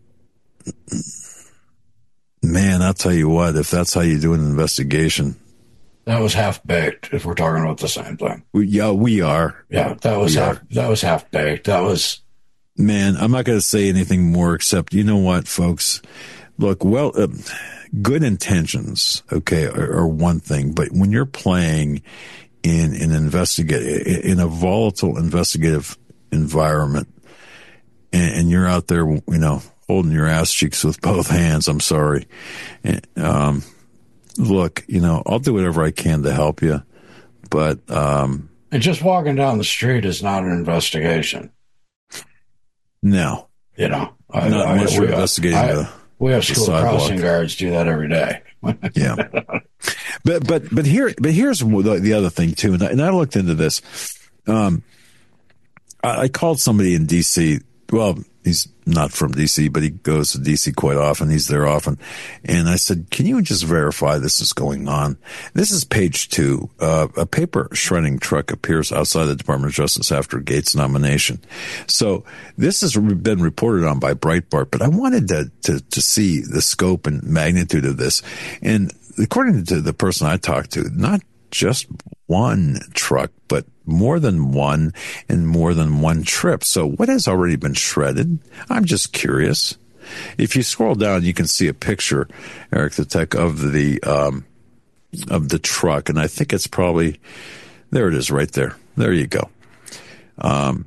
man, I'll tell you what. If that's how you do an investigation, That was half baked. If we're talking about the same thing, we, yeah, we are. yeah, that was We half. are. That was half baked. That was. Man, I'm not going to say anything more except, you know what, folks. Look, well, uh, good intentions, okay, are, are one thing, but when you're playing in an investigate in a volatile investigative environment, and, and you're out there, you know, holding your ass cheeks with both hands. I'm sorry. And, um, look, you know, I'll do whatever I can to help you, but um, and just walking down the street is not an investigation. No, you know, I, not I, unless we, you're investigating I, the. We have the school sidewalk. crossing guards do that every day. Yeah, but but but here but here's the, the other thing too, and I, and I looked into this. Um, I, I called somebody in D C. Well, he's not from D C, but he goes to D C quite often. He's there often, and I said, "Can you just verify this is going on?" This is page two. Uh, a paper shredding truck appears outside the Department of Justice after Gates' nomination. So this has been reported on by Breitbart, but I wanted to to, to see the scope and magnitude of this. And according to the person I talked to, not just one truck, but more than one and more than one trip. So what has already been shredded? I'm just curious. If you scroll down, you can see a picture, Eric the Tech, of the um, of the truck, and I think it's probably there. It is right there. There you go. Um,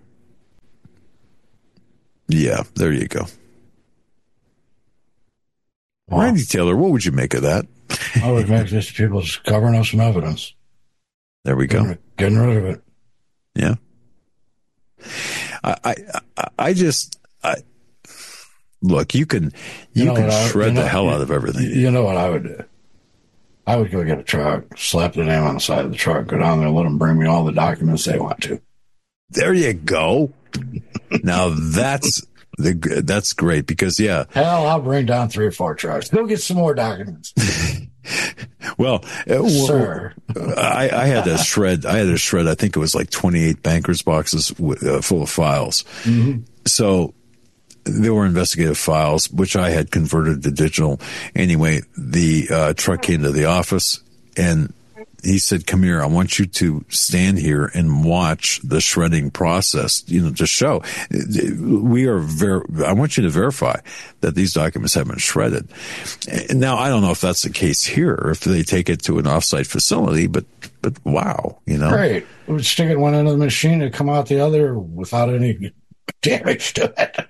yeah, there you go. Wow. Randy Taylor, what would you make of that? I would make these people just covering up some evidence. There we go. Getting, getting rid of it. Yeah. I, I, I just, I, look, you can, you, you know can shred I, you know, the hell out of everything. You know what I would do? I would go get a truck, slap the name on the side of the truck, go down there, let them bring me all the documents they want to. There you go. Now that's the, that's great because yeah. Hell, I'll bring down three or four trucks. Go get some more documents. Well, sir, I, I had to shred. I had to shred. I think it was like twenty-eight bankers boxes uh, full of files. Mm-hmm. So there were investigative files, which I had converted to digital. Anyway, the uh, truck came to the office, and he said, "Come here. I want you to stand here and watch the shredding process. You know, to show we are ver- I want you to verify that these documents have been shredded." And now, I don't know if that's the case here, or if they take it to an offsite facility, but but wow, you know, great. We would stick it one end of the machine and come out the other without any damage to it.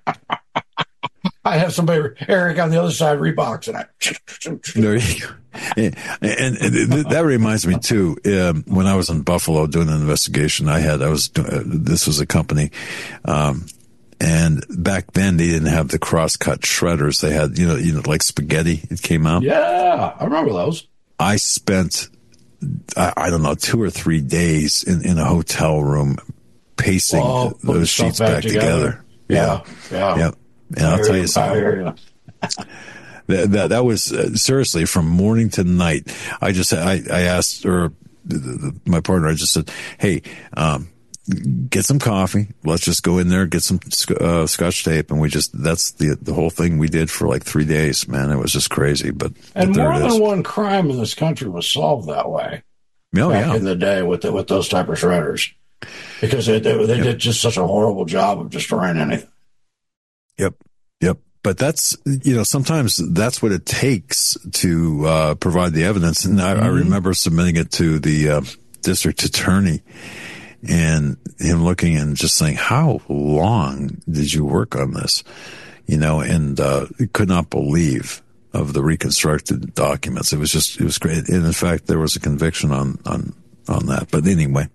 I have somebody, Eric, on the other side reboxing it. There you go. And, and, and that reminds me too. Um, when I was in Buffalo doing an investigation, I had I was uh, this was a company, um, and back then they didn't have the cross-cut shredders. They had you know you know like spaghetti. It came out. Yeah, I remember those. I spent I, I don't know two or three days in, in a hotel room pasting oh, those sheets back, back together. together. Yeah, yeah. yeah. And I'll tell you something. That, that that was uh, seriously from morning to night. I just I, I asked or my partner. I just said, "Hey, um, get some coffee. Let's just go in there, get some uh, scotch tape, and we just that's the the whole thing we did for like three days. Man, it was just crazy. But and but more than one crime in this country was solved that way. Oh, back yeah. in the day with the, with those type of shredders, because they they, they yep. did just such a horrible job of destroying anything. Yep. Yep. But that's, you know, sometimes that's what it takes to uh, provide the evidence. And I, mm-hmm. I remember submitting it to the uh, district attorney and him looking and just saying, how long did you work on this? You know, and uh, could not believe of the reconstructed documents. It was just, it was great. And in fact, there was a conviction on, on, on that. But anyway,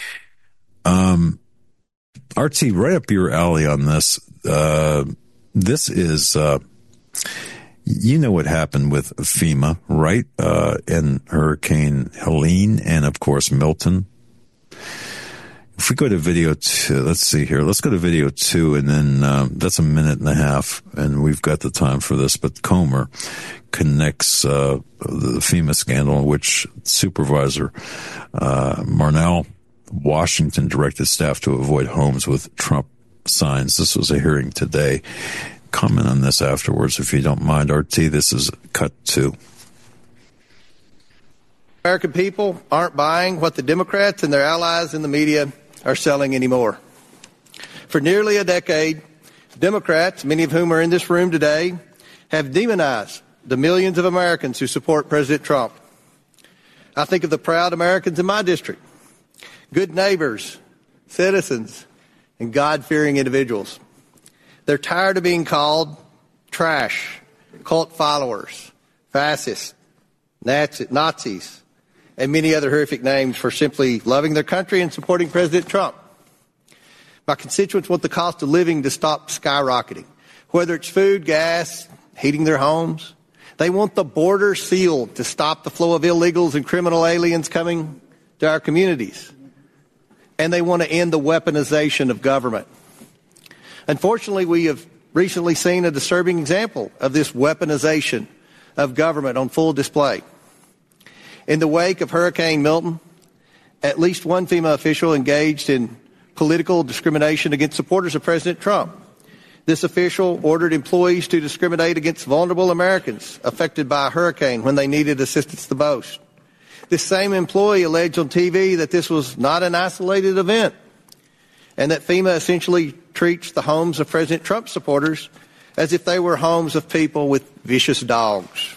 um, R T, right up your alley on this. Uh, This is, uh, you know what happened with FEMA, right? Uh, and Hurricane Helene and, of course, Milton. If we go to video two, let's see here. Let's go to video two, and then um, that's a minute and a half, and we've got the time for this. But Comer connects uh, the FEMA scandal in which Supervisor uh, Marnell Washington directed staff to avoid homes with Trump signs. This was a hearing today. Comment on this afterwards if you don't mind. R T, this is cut two. American people aren't buying what the Democrats and their allies in the media are selling anymore. For nearly a decade, Democrats, many of whom are in this room today, have demonized the millions of Americans who support President Trump. I think of the proud Americans in my district good neighbors, citizens, and God-fearing individuals. They're tired of being called trash, cult followers, fascists, Nazis, and many other horrific names for simply loving their country and supporting President Trump. My constituents want the cost of living to stop skyrocketing, whether it's food, gas, heating their homes. They want the border sealed to stop the flow of illegals and criminal aliens coming to our communities. And they want to end the weaponization of government. Unfortunately, we have recently seen a disturbing example of this weaponization of government on full display. In the wake of Hurricane Milton, at least one FEMA official engaged in political discrimination against supporters of President Trump. This official ordered employees to discriminate against vulnerable Americans affected by a hurricane when they needed assistance the most. This same employee alleged on T V that this was not an isolated event and that FEMA essentially treats the homes of President Trump supporters as if they were homes of people with vicious dogs.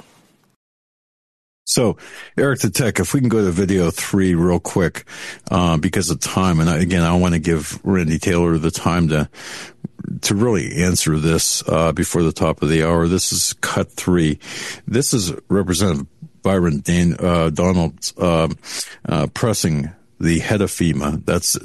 So, Eric the Tech, if we can go to video three real quick, uh, because of time, and I, again, I want to give Randy Taylor the time to to really answer this uh, before the top of the hour. This is cut three. This is Representative Byron Dan, uh, Donald uh, uh, pressing the head of FEMA, that's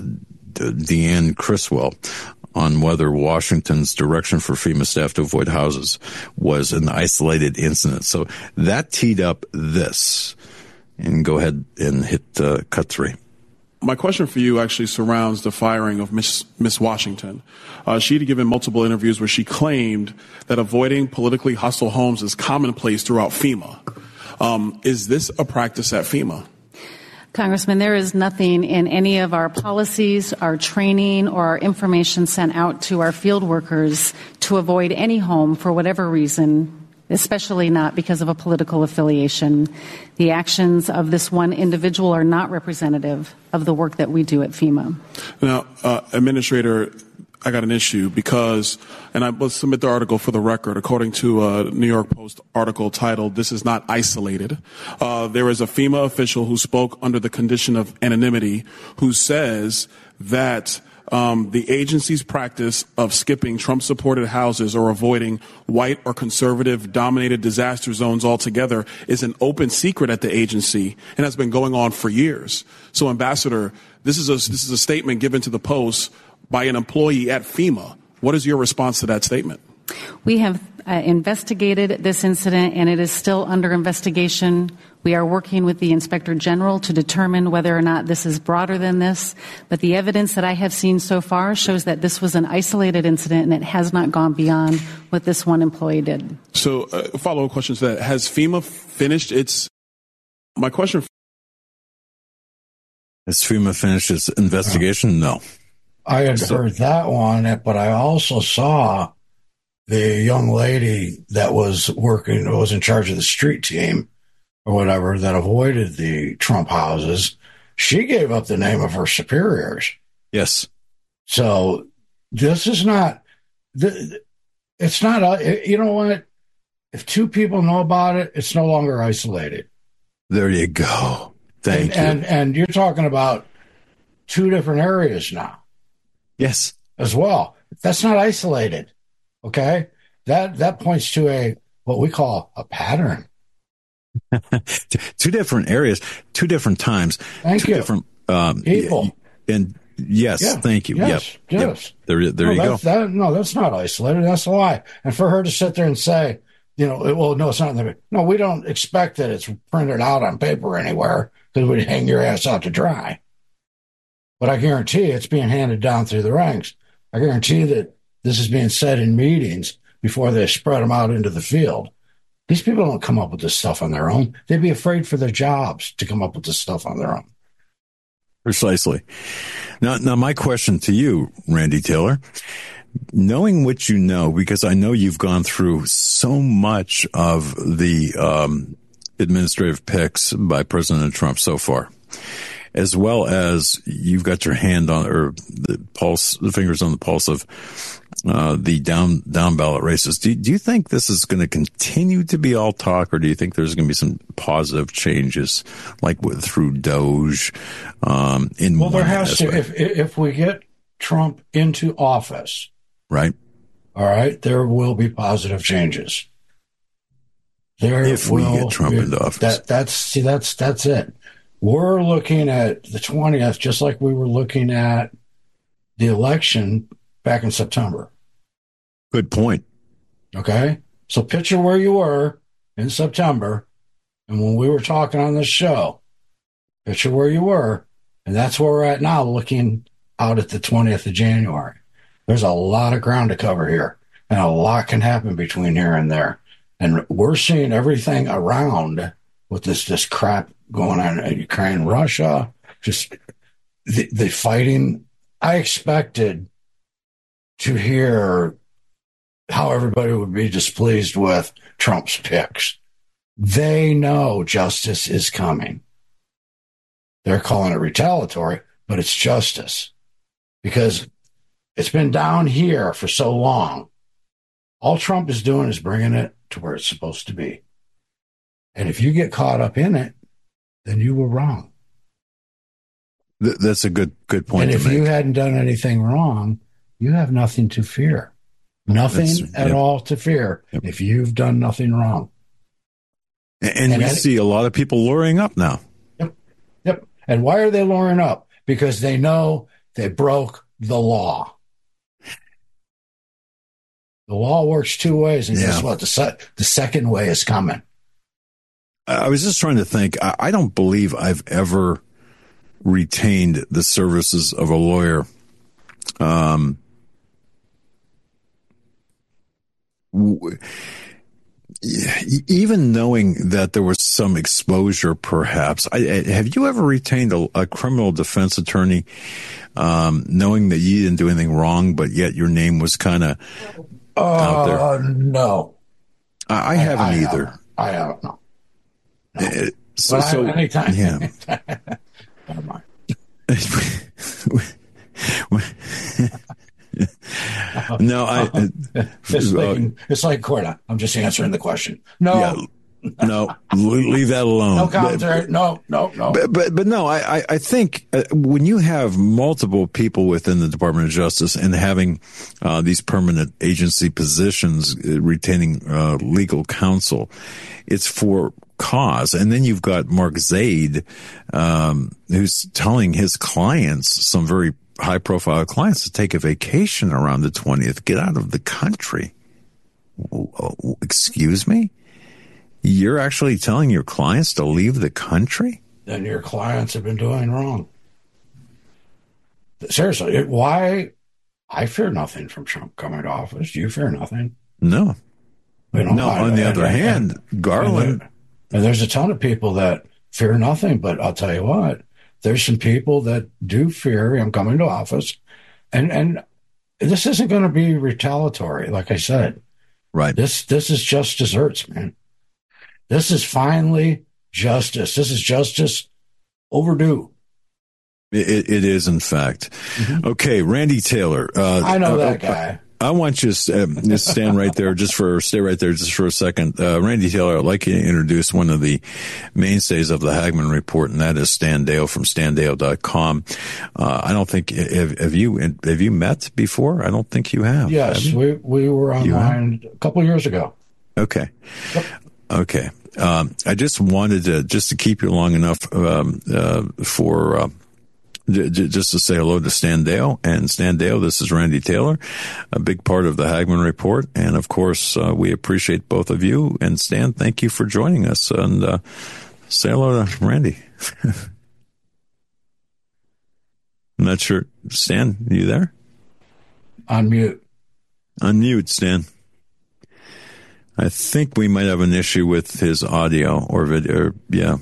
Deanne Criswell, on whether Washington's direction for FEMA staff to avoid houses was an isolated incident. So that teed up this. And go ahead and hit uh, cut three. My question for you actually surrounds the firing of Miss Miss Washington. Uh, she had given multiple interviews where she claimed that avoiding politically hostile homes is commonplace throughout FEMA. Um, is this a practice at FEMA? Congressman, there is nothing in any of our policies, our training, or our information sent out to our field workers to avoid any home for whatever reason, especially not because of a political affiliation. The actions of this one individual are not representative of the work that we do at FEMA. Now, uh, Administrator, I got an issue because, and I will submit the article for the record, according to a New York Post article titled, "This is not isolated." Uh, there is a FEMA official who spoke under the condition of anonymity who says that um, the agency's practice of skipping Trump-supported houses or avoiding white or conservative-dominated disaster zones altogether is an open secret at the agency and has been going on for years. So, Ambassador, this is a, this is a statement given to the Post by an employee at FEMA. What is your response to that statement? We have uh, investigated this incident, and it is still under investigation. We are working with the Inspector General to determine whether or not this is broader than this. But the evidence that I have seen so far shows that this was an isolated incident, and it has not gone beyond what this one employee did. So, uh, follow-up question to that. Has FEMA finished its... My question... Has FEMA finished its investigation? No. I had so, heard that one, but I also saw the young lady that was working, was in charge of the street team or whatever that avoided the Trump houses. She gave up the name of her superiors. Yes. So this is not, it's not, you know what? If two people know about it, it's no longer isolated. There you go. Thank and, you. And, and you're talking about two different areas now. Yes. As well. That's not isolated. Okay? That that points to a what we call a pattern. Two different areas, two different times. Thank two you. Different um, people. And yes, yeah. thank you. Yes. Yep. Yes. Yep. There, there no, you go. That, no, that's not isolated. That's a lie. And for her to sit there and say, you know, well, no, it's not in the. No, we don't expect that it's printed out on paper anywhere because we'd hang your ass out to dry. But I guarantee it's being handed down through the ranks. I guarantee that this is being said in meetings before they spread them out into the field. These people don't come up with this stuff on their own. They'd be afraid for their jobs to come up with this stuff on their own. Precisely. Now, now my question to you, Randy Taylor, knowing what you know, because I know you've gone through so much of the um, administrative picks by President Trump so far, as well as you've got your hand on, or the pulse, the fingers on the pulse of uh, the down down ballot races. Do, do you think this is going to continue to be all talk, or do you think there's going to be some positive changes, like with, through Doge? Um, in well, there has aspect? to. If if we get Trump into office, right? All right, there will be positive changes. There if we will get Trump be, into office, that that's see that's that's it. We're looking at the twentieth, just like we were looking at the election back in September. Good point. Okay, so picture where you were in September, and when we were talking on this show, picture where you were, and that's where we're at now, looking out at the twentieth of January. There's a lot of ground to cover here, and a lot can happen between here and there. And we're seeing everything around with this, this crap going on in Ukraine, Russia, just the, the fighting. I expected to hear how everybody would be displeased with Trump's picks. They know justice is coming. They're calling it retaliatory, but it's justice because it's been down here for so long. All Trump is doing is bringing it to where it's supposed to be. And if you get caught up in it, then you were wrong. Th- that's a good good point. And to if make. you hadn't done anything wrong, you have nothing to fear. Nothing That's, at yep. all to fear Yep. if you've done nothing wrong. And, and, And we that- see a lot of people luring up now. Yep. Yep. And why are they luring up? Because they know they broke the law. The law works two ways, and Yeah. guess what? The, se- the second way is coming. I was just trying to think. I, I don't believe I've ever retained the services of a lawyer. Um, w- even knowing that there was some exposure, perhaps. I, I, have you ever retained a, a criminal defense attorney, um, knowing that you didn't do anything wrong, but yet your name was kind of Uh, out there? no. I, I haven't I either. Haven't. I haven't, no. Uh, so, But I, so anytime. yeah. Never mind. no, I. It's, uh, like, it's like Corda. I'm just answering the question. No. Yeah, no, leave that alone. No commentary. No, no, no. But, but, but no, I, I think uh, when you have multiple people within the Department of Justice and having uh, these permanent agency positions, uh, retaining uh, legal counsel, it's for cause. And then you've got Mark Zaid, um, who's telling his clients, some very high profile clients, to take a vacation around the twentieth, get out of the country. Excuse me? You're actually telling your clients to leave the country? Then your clients have been doing wrong. Seriously, it, why? I fear nothing from Trump coming to office. You fear nothing. No. You know, no, I, on the and, other and, hand, and, Garland. And, and there's a ton of people that fear nothing, but I'll tell you what, there's some people that do fear him coming to office. And, and this isn't going to be retaliatory, like I said. Right. This, this is just desserts, man. This is finally justice. This is justice overdue. It, it is, in fact. Mm-hmm. Okay, Randy Taylor. Uh, I know that uh, guy. I want you to uh, just stand right there, just for stay right there, just for a second. Uh, Randy Taylor, I'd like you to introduce one of the mainstays of the Hagmann Report, and that is Stan Deyo from stan deyo dot com. Uh, I don't think have, have you have you met before? I don't think you have. Yes, have we we were online a couple years ago. Okay. Yep. Okay. Um, I just wanted to, just to keep you long enough, um, uh, for, uh, j- j- just to say hello to Stan Deyo. And Stan Deyo, this is Randy Taylor, a big part of the Hagmann Report. And of course, uh, we appreciate both of you. And Stan, thank you for joining us. And, uh, say hello to Randy. I'm not sure. Stan, are you there? Unmute. Unmute, Stan. I think we might have an issue with his audio or video. Yeah.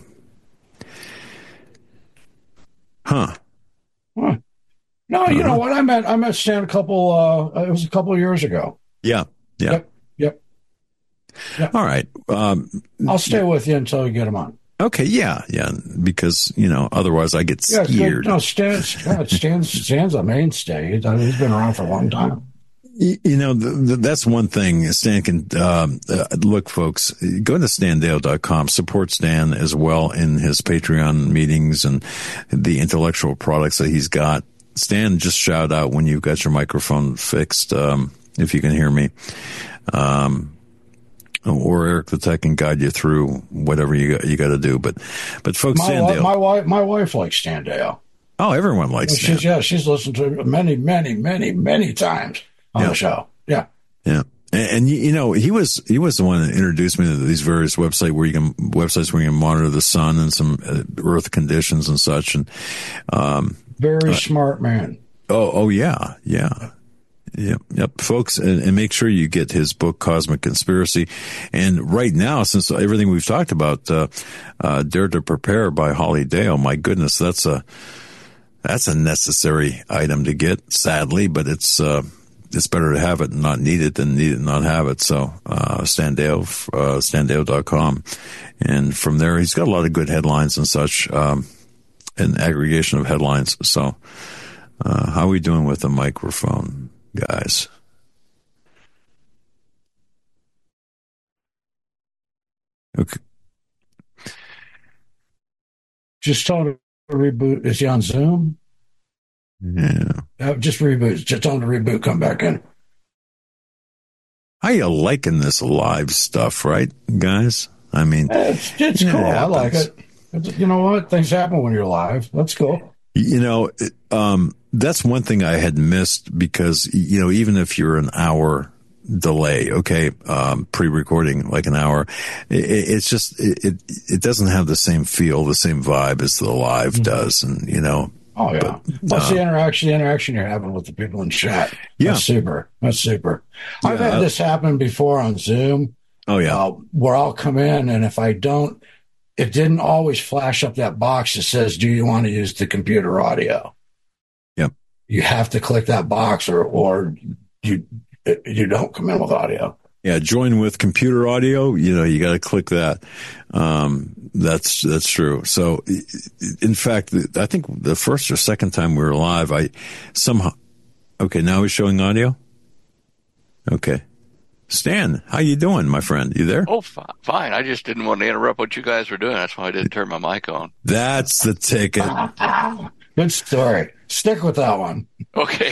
Huh. Huh. No, you uh-huh. know what? I met I met Stan a couple. Uh, it was a couple of years ago. Yeah. Yeah. Yep. Yep. yep. All right. Um, I'll stay with you until you get him on. Okay. Yeah. Yeah. Because you know, otherwise I get yeah, scared. No, Stan. Stan's Stan's a mainstay. He's been around for a long time. You, you know, the, the, that's one thing. Stan can, um, uh, look, folks, go to stan dale dot com, support Stan as well in his Patreon meetings and the intellectual products that he's got. Stan, just shout out when you've got your microphone fixed, um, if you can hear me. Um, or Eric the Tech can guide you through whatever you got, you got to do. But, but folks, my, Stan Dale. My wife, my wife likes Stan Dale. Oh, everyone likes well, Stan. She's, yeah, she's listened to it many, many, many, many times on yeah. the show. Yeah. Yeah. And, and, you know, he was, he was the one that introduced me to these various websites where you can, websites where you can monitor the sun and some uh, earth conditions and such. And, um, very uh, smart man. Oh, oh yeah. Yeah. Yep, yep, folks, and, and make sure you get his book, Cosmic Conspiracy. And right now, since everything we've talked about, uh, uh, Dare to Prepare by Holly Dale, my goodness, that's a, that's a necessary item to get, sadly, but it's, uh, it's better to have it and not need it than need it and not have it. So, uh, Stan Dale, uh, stan dale dot com. And from there, he's got a lot of good headlines and such, um, an aggregation of headlines. So, uh, how are we doing with the microphone, guys? Okay. Just tell him to reboot. Is he on Zoom? Yeah. Uh, just reboot. Just tell him to reboot. Come back in. How you liking this live stuff, right, guys? I mean, it's, it's cool. I like it. It's, you know what? Things happen when you're live. That's cool. You know, um, that's one thing I had missed because, you know, even if you're an hour delay, okay, um, pre-recording like an hour, it, it's just, it, it, it doesn't have the same feel, the same vibe as the live mm-hmm. does. And, you know. Oh, yeah. But, Plus uh, the interaction, the interaction you're having with the people in chat. Yeah. That's super. That's super. Yeah, I've had this happen before on Zoom. Oh, yeah. Uh, where I'll come in and if I don't, it didn't always flash up that box that says, do you want to use the computer audio? Yep. You have to click that box or, or you, you don't come in with audio. Yeah. Join with computer audio. You know, you got to click that. Um, that's, that's true. So in fact, I think the first or second time we were live, I somehow, okay, now he's showing audio. Okay. Stan, how you doing, my friend? You there? Oh, fine. I just didn't want to interrupt what you guys were doing. That's why I didn't turn my mic on. That's the ticket. Good story. Stick with that one. Okay.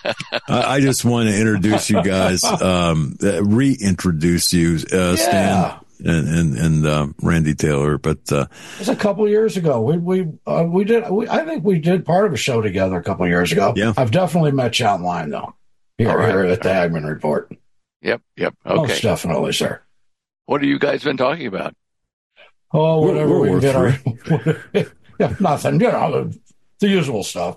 I just want to introduce you guys, um, reintroduce you, uh, yeah. Stan and and, and uh, Randy Taylor. But uh, it was a couple of years ago. We we uh, we did. We, I think we did part of a show together a couple of years ago. Yeah. I've definitely met you online though. Here, right. here at the Hagmann Report. Yep, yep. Okay. Most definitely, sir. What have you guys been talking about? Oh, whatever we're, we're we get our yeah, nothing. You know, the, the usual stuff.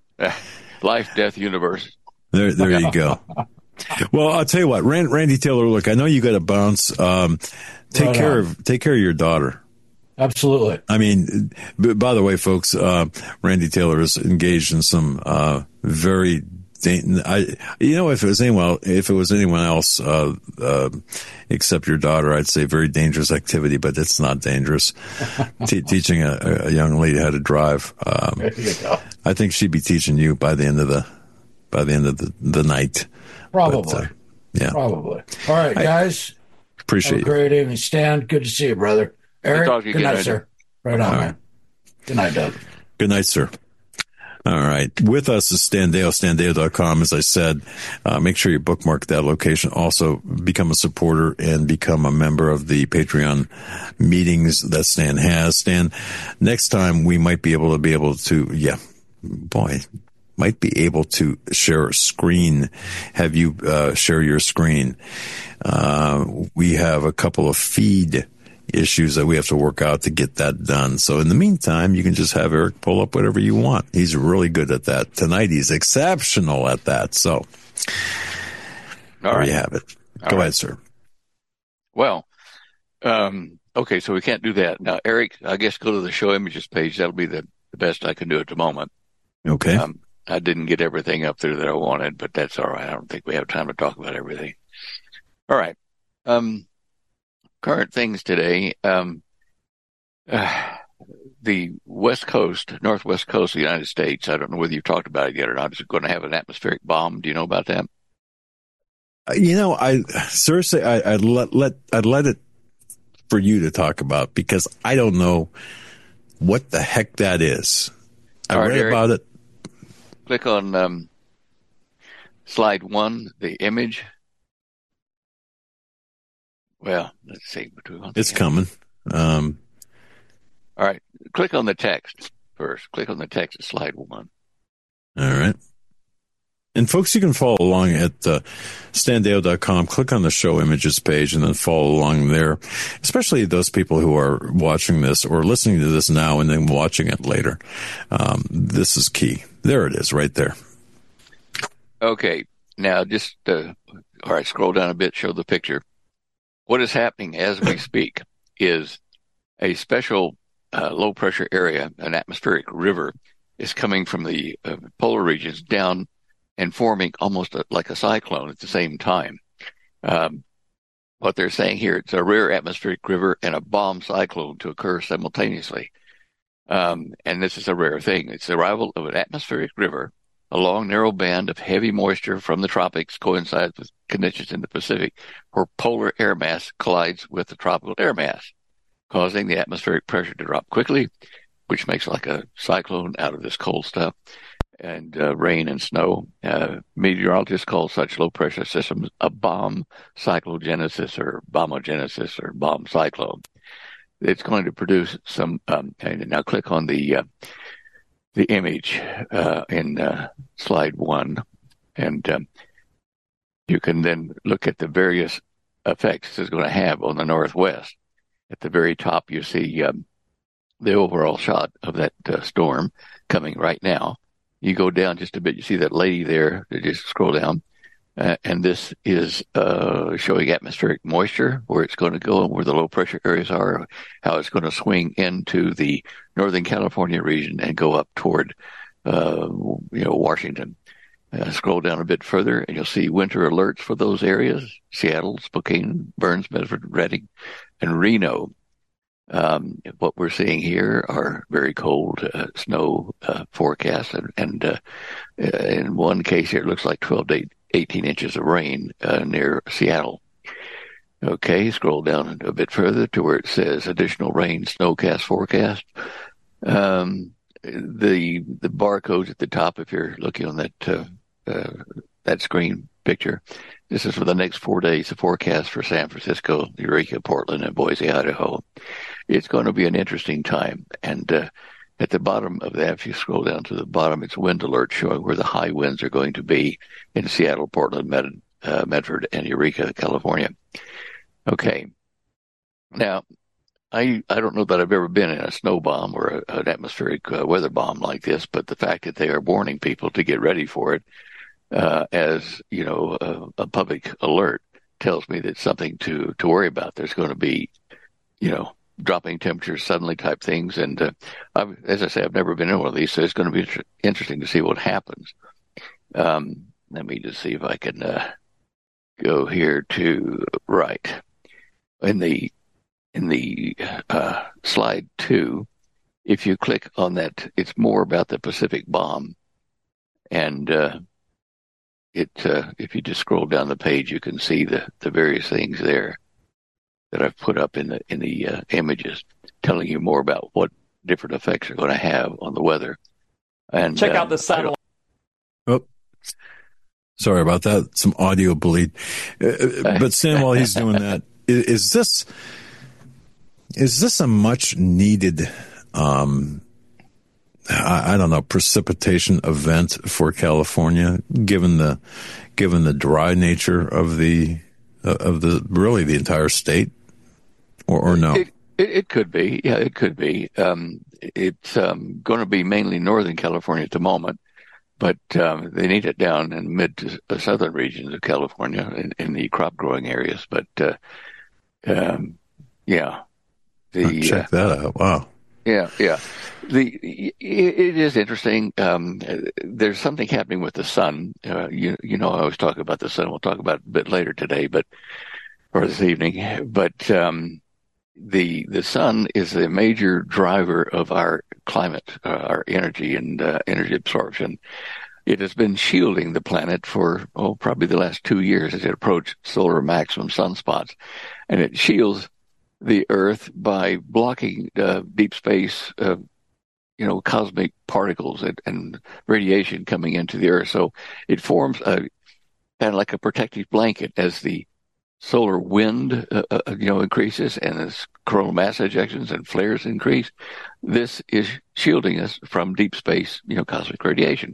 Life, death, universe. There, there you go. Well, I'll tell you what, Rand, Randy Taylor. Look, I know you got to bounce. Um, take right care on. of take care of your daughter. Absolutely. I mean, by the way, folks, uh, Randy Taylor is engaged in some uh, very. I, you know, if it was anyone, if it was anyone else, uh, uh, except your daughter, I'd say very dangerous activity, but it's not dangerous. Te- teaching a, a young lady how to drive. Um, there you go. I think she'd be teaching you by the end of the, by the end of the, the night. Probably. But, uh, yeah. Probably. All right, guys. I appreciate Have a great evening. Stan, good to see you, brother. Eric, good, good, good night, night, sir. Right on, All man. right. Good night, Doug. Good night, sir. All right. With us is Stan Dale, stan dale dot com. As I said, uh, make sure you bookmark that location. Also become a supporter and become a member of the Patreon meetings that Stan has. Stan, next time we might be able to be able to, yeah, boy, might be able to share a screen, have you, uh, share your screen. Uh, we have a couple of feed issues that we have to work out to get that done. So in the meantime, you can just have Eric pull up whatever you want. He's really good at that. Tonight, he's exceptional at that. So All there right. you have it. All Go right. ahead, sir. Well, um, okay, so we can't do that. Now, Eric, I guess go to the show images page. That'll be the, the best I can do at the moment. Okay. Um, I didn't get everything up there that I wanted, but that's all right. I don't think we have time to talk about everything. All right. Um, Current things today, um, uh, the West Coast, Northwest Coast of the United States, I don't know whether you've talked about it yet or not, is going to have an atmospheric bomb. Do you know about that? You know, I seriously, I, I'd let, let, I'd let it for you to talk about because I don't know what the heck that is. I All right, read Eric, about it. Click on um, slide one, the image. Well, let's see. What do we want It's coming. Um, All right. Click on the text first. Click on the text at slide one. all right. And folks, you can follow along at uh, stan deyo dot com. Click on the show images page and then follow along there, especially those people who are watching this or listening to this now and then watching it later. Um, this is key. There it is right there. Okay. Now, just, uh, all right, scroll down a bit, show the picture. What is happening as we speak is a special uh, low-pressure area, an atmospheric river, is coming from the uh, polar regions down and forming almost a, like a cyclone at the same time. Um, what they're saying here, it's a rare atmospheric river and a bomb cyclone to occur simultaneously. Um, and this is a rare thing. It's the arrival of an atmospheric river. A long, narrow band of heavy moisture from the tropics coincides with conditions in the Pacific where polar air mass collides with the tropical air mass, causing the atmospheric pressure to drop quickly, which makes like a cyclone out of this cold stuff. And uh, rain and snow. Uh, meteorologists call such low-pressure systems a bomb cyclogenesis or bombogenesis or bomb cyclone. It's going to produce some, um, and now click on the uh, the image uh, in uh, slide one, and um, you can then look at the various effects it's going to have on the Northwest. At the very top, you see um, the overall shot of that uh, storm coming right now. You go down just a bit, you see that lady there, just scroll down, uh, and this is uh, showing atmospheric moisture, where it's going to go and where the low pressure areas are, how it's going to swing into the Northern California region and go up toward, uh, you know, Washington. Uh, scroll down a bit further, and you'll see winter alerts for those areas, Seattle, Spokane, Burns, Medford, Redding, and Reno. Um, what we're seeing here are very cold uh, snow uh, forecasts, and, and uh, in one case here, it looks like twelve to eighteen inches of rain uh, near Seattle. Okay, scroll down a bit further to where it says additional rain snowcast forecast. Um, the the barcodes at the top, if you're looking on that uh, uh, that screen picture, this is for the next four days, the forecast for San Francisco, Eureka, Portland, and Boise, Idaho. It's going to be an interesting time. And uh, at the bottom of that, if you scroll down to the bottom, it's wind alert showing where the high winds are going to be in Seattle, Portland, Med, uh, Medford, and Eureka, California. Okay. Now, I I don't know that I've ever been in a snow bomb or a, an atmospheric uh, weather bomb like this, but the fact that they are warning people to get ready for it uh, as, you know, a, a public alert tells me that something to, to worry about. There's going to be, you know, dropping temperatures suddenly type things. And uh, I've, as I say, I've never been in one of these, so it's going to be tr- interesting to see what happens. Um, let me just see if I can uh, go here to right in the in the uh, slide two. If you click on that, it's more about the Pacific bomb, and uh, it uh, if you just scroll down the page, you can see the the various things there that I've put up in the in the uh, images, telling you more about what different effects are going to have on the weather. And check uh, out the satellite. Oh, sorry about that. Some audio bleed. Uh, but Stan, while he's doing that, is, is this is this a much needed, um, I, I don't know, precipitation event for California, given the given the dry nature of the uh, of the really the entire state? Or, or no? It, it, it could be. Yeah, it could be. Um, it's um, going to be mainly Northern California at the moment, but um, they need it down in mid to uh, southern regions of California in, in the crop growing areas. But uh, um, yeah, the oh, check uh, that out. Wow. Yeah, yeah. The it, it is interesting. Um, there's something happening with the sun. Uh, you you know, I always talk about the sun. We'll talk about it a bit later today, but or this evening. But um, The the sun is a major driver of our climate, uh, our energy and uh, energy absorption. it has been shielding the planet for, oh, probably the last two years as it approached solar maximum sunspots. And it shields the Earth by blocking uh, deep space, uh, you know, cosmic particles and, and radiation coming into the Earth. So it forms a kind of like a protective blanket as the solar wind, uh, uh, you know, increases and as coronal mass ejections and flares increase. This is shielding us from deep space, you know, cosmic radiation,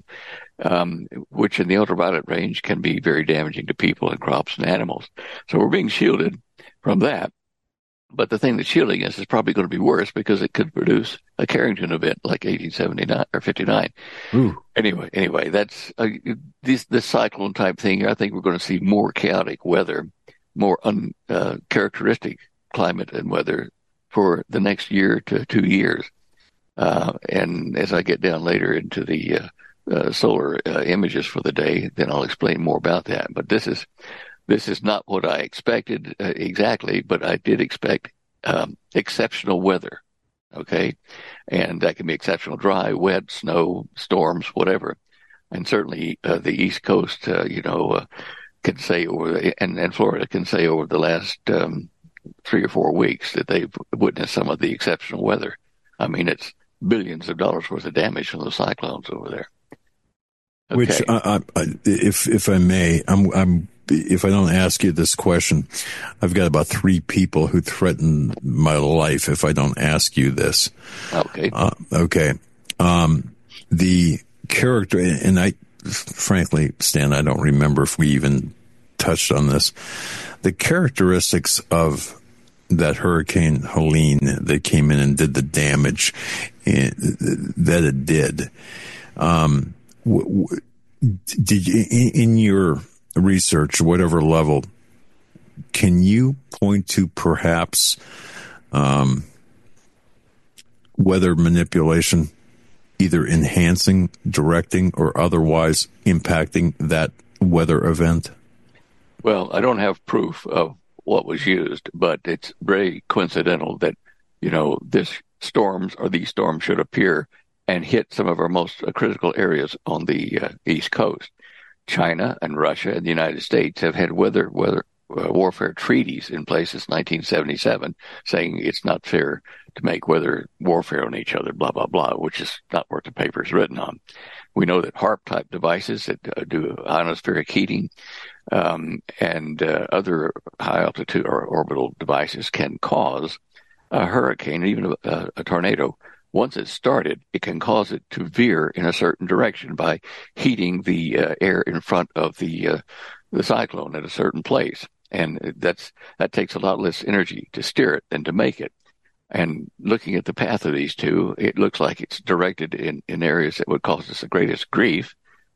um, which in the ultraviolet range can be very damaging to people and crops and animals. So we're being shielded from that. But the thing that's shielding us is probably going to be worse because it could produce a Carrington event like eighteen seventy-nine or fifty-nine. Ooh. Anyway, anyway, that's uh, this this cyclone type thing. I think we're going to see more chaotic weather, more uncharacteristic uh, climate and weather for the next year to two years. Uh, and as I get down later into the uh, uh, solar uh, images for the day, then I'll explain more about that. But this is. This is not what I expected uh, exactly, but I did expect um, exceptional weather, okay? And that can be exceptional dry, wet, snow, storms, whatever. And certainly uh, the East Coast, uh, you know, uh, can say over, the, and, and Florida can say over the last um, three or four weeks that they've witnessed some of the exceptional weather. I mean, it's billions of dollars worth of damage from the cyclones over there. Okay. Which, uh, I, if if I may, I'm I'm. If I don't ask you this question, I've got about three people who threaten my life if I don't ask you this. Okay. Uh, okay. Um, the character, and I, frankly, Stan, I don't remember if we even touched on this. The characteristics of that Hurricane Helene that came in and did the damage in, that it did. Um, w- w- did you, in, in your research, whatever level, can you point to perhaps um, weather manipulation, either enhancing, directing, or otherwise impacting that weather event? Well, I don't have proof of what was used, but it's very coincidental that, you know, this storms or these storms should appear and hit some of our most uh, critical areas on the uh, East Coast. China and Russia and the United States have had weather weather uh, warfare treaties in place since nineteen seventy-seven, saying it's not fair to make weather warfare on each other, blah, blah, blah, which is not what the paper is written on. We know that HAARP-type devices that uh, do ionospheric heating um, and uh, other high-altitude or orbital devices can cause a hurricane, even a, a tornado. Once it's started, it can cause it to veer in a certain direction by heating the uh, air in front of the uh, the cyclone at a certain place, and that's that takes a lot less energy to steer it than to make it. And looking at the path of these two, it looks like it's directed in, in areas that would cause us the greatest grief.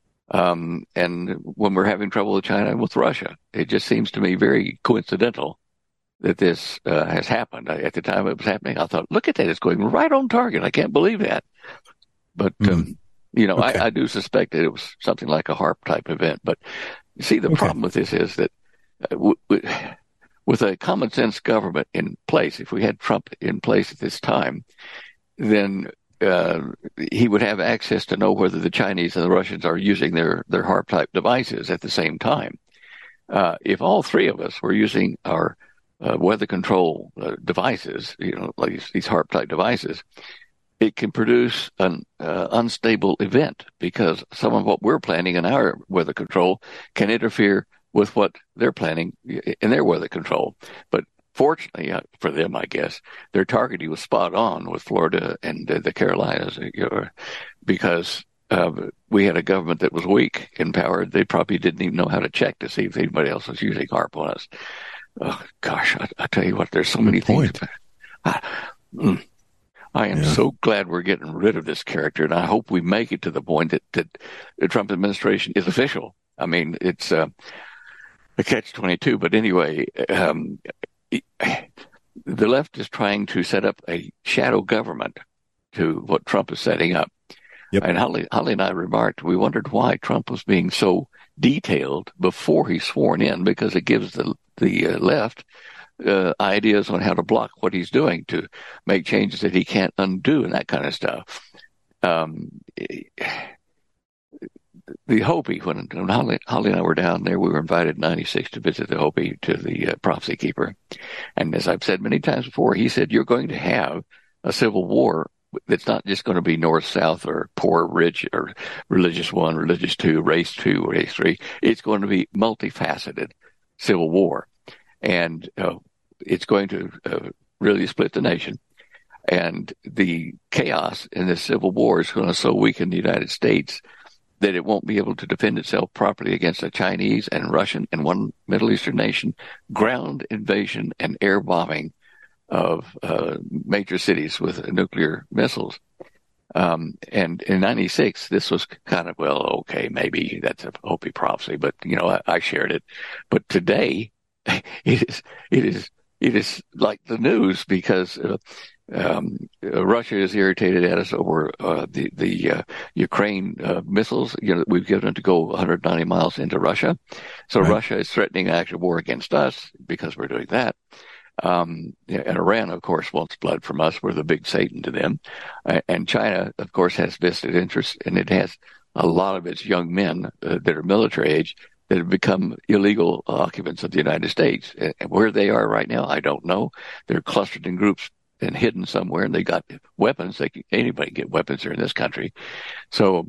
Um, and when we're having trouble with China and with Russia, it just seems to me very coincidental that this uh, has happened. I, at the time it was happening, I thought, look at that, it's going right on target. I can't believe that. But, mm-hmm. um, you know, okay. I, I do suspect that it was something like a HAARP-type event. But, you see, the okay. problem with this is that uh, w- w- with a common-sense government in place, if we had Trump in place at this time, then uh, he would have access to know whether the Chinese and the Russians are using their, their HAARP-type devices at the same time. Uh, if all three of us were using our Uh, weather control uh, devices, you know, like these, these HAARP-type devices, it can produce an uh, unstable event because some of what we're planning in our weather control can interfere with what they're planning in their weather control. But fortunately uh, for them, I guess, their targeting was spot on with Florida and uh, the Carolinas, you know, because uh, we had a government that was weak in power. They probably didn't even know how to check to see if anybody else was using HAARP on us. Oh, gosh, I, I tell you what, there's so Good many point. things. I, mm, I am yeah. so glad we're getting rid of this character, and I hope we make it to the point that, that the Trump administration is official. I mean, it's uh, a catch twenty-two, but anyway, um, it, the left is trying to set up a shadow government to what Trump is setting up. Yep. And Holly, Holly and I remarked, we wondered why Trump was being so detailed before he's sworn in, because it gives the the uh, left uh, ideas on how to block what he's doing, to make changes that he can't undo and that kind of stuff. Um, the Hopi, when, when Holly, Holly and I were down there, we were invited in ninety-six to visit the Hopi, to the uh, prophecy keeper. And as I've said many times before, he said, you're going to have a civil war that's not just going to be north-south or poor, rich, or religious one, religious two, race two, race three. It's going to be multifaceted civil war. And uh, it's going to uh, really split the nation. And the chaos in this civil war is going to so weaken the United States that it won't be able to defend itself properly against a Chinese and Russian and one Middle Eastern nation ground invasion and air bombing of uh, major cities with nuclear missiles. Um, and in ninety-six, this was kind of, well, okay, maybe that's a Hopi prophecy, but, you know, I, I shared it. But today, it is, it is, it is like the news because uh, um, uh, Russia is irritated at us over uh, the, the uh, Ukraine uh, missiles. You know, we've given them to go one hundred ninety miles into Russia. So right. Russia is threatening an actual war against us because we're doing that. Um, and Iran, of course, wants blood from us. We're the big Satan to them. Uh, and China, of course, has vested interest, and it has a lot of its young men uh, that are military age that have become illegal occupants of the United States. And where they are right now, I don't know. They're clustered in groups and hidden somewhere, and they got weapons. They can, anybody can get weapons here in this country. So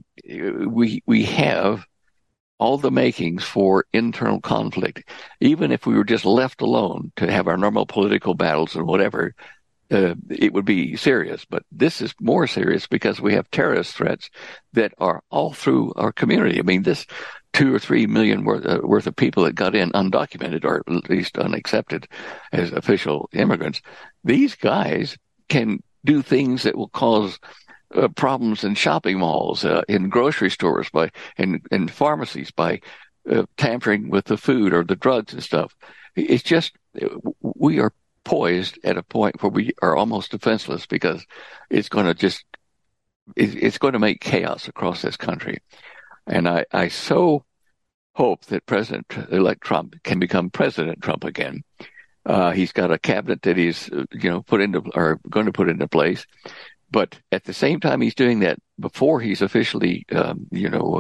we we have all the makings for internal conflict. Even if we were just left alone to have our normal political battles and whatever, uh, it would be serious. But this is more serious because we have terrorist threats that are all through our community. I mean, this two or three million worth, uh, worth of people that got in undocumented or at least unaccepted as official immigrants, these guys can do things that will cause Uh, problems in shopping malls, uh, in grocery stores, by in, in pharmacies, by uh, tampering with the food or the drugs and stuff. It's just we are poised at a point where we are almost defenseless because it's going to just it, it's going to make chaos across this country. And I, I so hope that President-elect Trump can become President Trump again. Uh, he's got a cabinet that he's you know put into or going to put into place. But at the same time he's doing that, before he's officially, um, you know,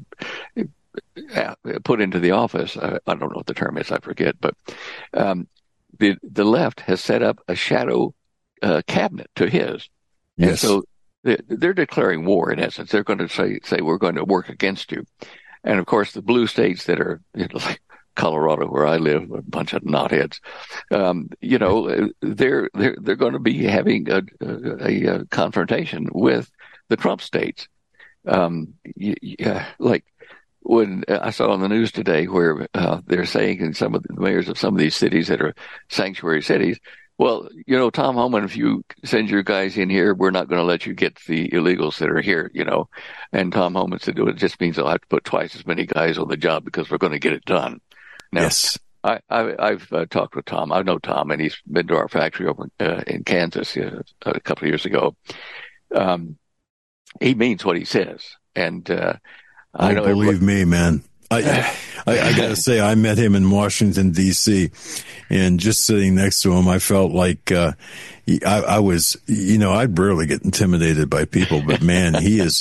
uh, put into the office, I, I don't know what the term is, I forget, but um, the the left has set up a shadow uh, cabinet to his. Yes. And so they, they're declaring war, in essence. They're going to say, say, we're going to work against you. And, of course, the blue states that are, you know, like Colorado, where I live, a bunch of knotheads. Um, you know, they're they're they're going to be having a, a, a confrontation with the Trump states. Um, yeah, like when I saw on the news today, where uh, they're saying in some of the mayors of some of these cities that are sanctuary cities, well, you know, Tom Homan, if you send your guys in here, we're not going to let you get the illegals that are here, you know. And Tom Homan said, well, it just means I'll have to put twice as many guys on the job because we're going to get it done. Now, yes. I, I, I've uh, talked with Tom. I know Tom, and he's been to our factory over uh, in Kansas uh, a couple of years ago. Um, he means what he says, and uh, I oh, know. Believe me, man. I, I, I got to say, I met him in Washington, D C, and just sitting next to him, I felt like uh, he, I, I was, you know, I'd rarely get intimidated by people, but man, he is,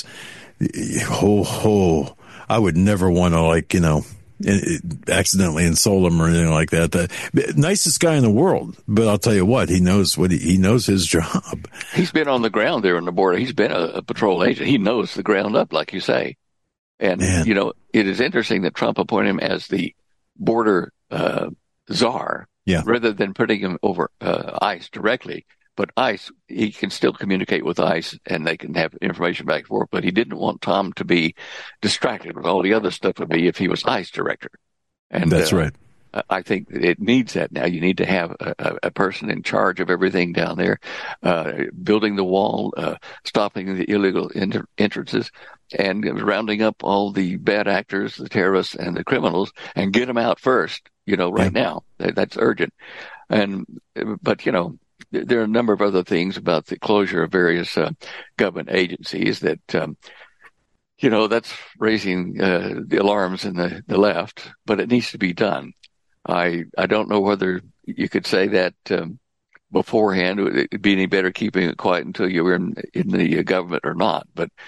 ho, ho. I would never want to, like, you know, accidentally insult him or anything like that. The nicest guy in the world, but I'll tell you what, he knows what he, he knows his job. He's been on the ground there on the border. He's been a, a patrol agent. He knows the ground up, like you say. And, Man. you know, it is interesting that Trump appointed him as the border uh, czar yeah. rather than putting him over uh, ICE directly. But ICE, he can still communicate with ICE and they can have information back and forth. But he didn't want Tom to be distracted with all the other stuff would be if he was ICE director. And that's uh, right. I think it needs that now. You need to have a, a person in charge of everything down there, uh, building the wall, uh, stopping the illegal inter- entrances, and rounding up all the bad actors, the terrorists, and the criminals, and get them out first. You know, right yeah. now that, that's urgent. And but you know, there are a number of other things about the closure of various uh, government agencies that. Um, You know, that's raising uh, the alarms in the, the left, but it needs to be done. I I don't know whether you could say that um, beforehand. It'd be any better keeping it quiet until you were in, in the government or not. But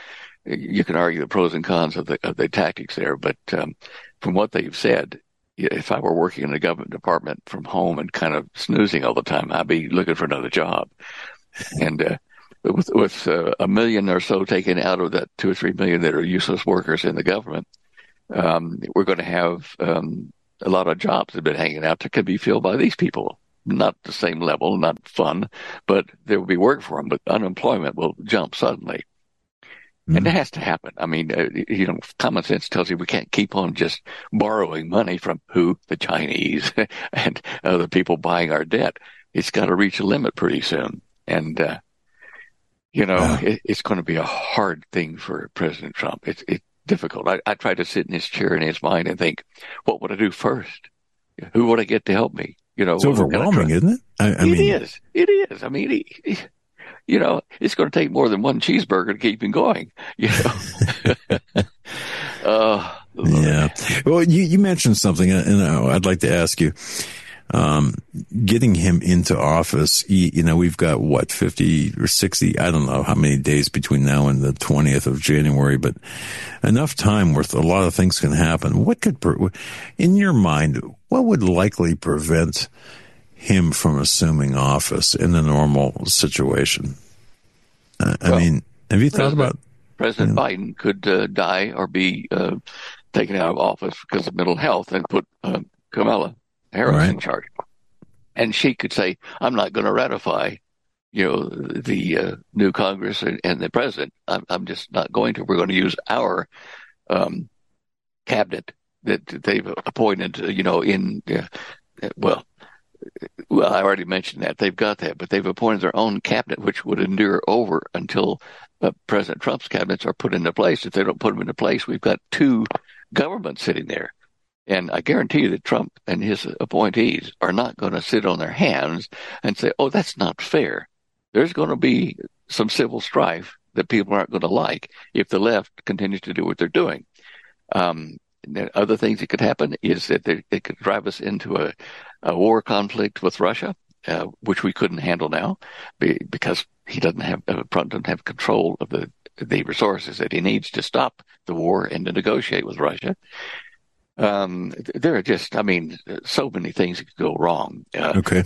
you can argue the pros and cons of the of the tactics there, but um, from what they've said, if I were working in a government department from home and kind of snoozing all the time, I'd be looking for another job. And uh, with, with uh, a million or so taken out of that two or three million that are useless workers in the government, um, we're going to have um, a lot of jobs that have been hanging out that could be filled by these people. Not the same level, not fun, but there will be work for them, but unemployment will jump suddenly. Mm-hmm. And it has to happen. I mean, uh, you know, common sense tells you we can't keep on just borrowing money from who? The Chinese and other people buying our debt. It's got to reach a limit pretty soon. And, uh, you know, yeah. it, it's going to be a hard thing for President Trump. It's, it's difficult. I, I try to sit in his chair in his mind and think, what would I do first? Who would I get to help me? You know, it's overwhelming, isn't it? I, I it mean, is. It is. I mean, he, he, you know, it's going to take more than one cheeseburger to keep him going. You know. uh, yeah. Well, you, you mentioned something, and I'd like to ask you. Um, getting him into office, you, you know, we've got what, fifty or sixty, I don't know how many days between now and the twentieth of January, but enough time where a lot of things can happen. What could, in your mind, what would likely prevent him from assuming office in a normal situation? Uh, I well, mean, have you thought about President you know, Biden could uh, die or be uh, taken out of office because of mental health and put uh, Kamala Harris right. in charge, and she could say, "I'm not going to ratify, you know, the uh, new Congress and, and the president. I'm, I'm just not going to. We're going to use our um, cabinet that they've appointed. You know, in uh, well, well, I already mentioned that they've got that, but they've appointed their own cabinet, which would endure over until uh, President Trump's cabinets are put into place. If they don't put them into place, we've got two governments sitting there." And I guarantee you that Trump and his appointees are not going to sit on their hands and say, oh, that's not fair. There's going to be some civil strife that people aren't going to like if the left continues to do what they're doing. Um, other things that could happen is that they, it could drive us into a, a war conflict with Russia, uh, which we couldn't handle now because he doesn't have, uh, Trump doesn't have control of the, the resources that he needs to stop the war and to negotiate with Russia. Um, there are just, I mean, so many things that could go wrong. Uh, okay.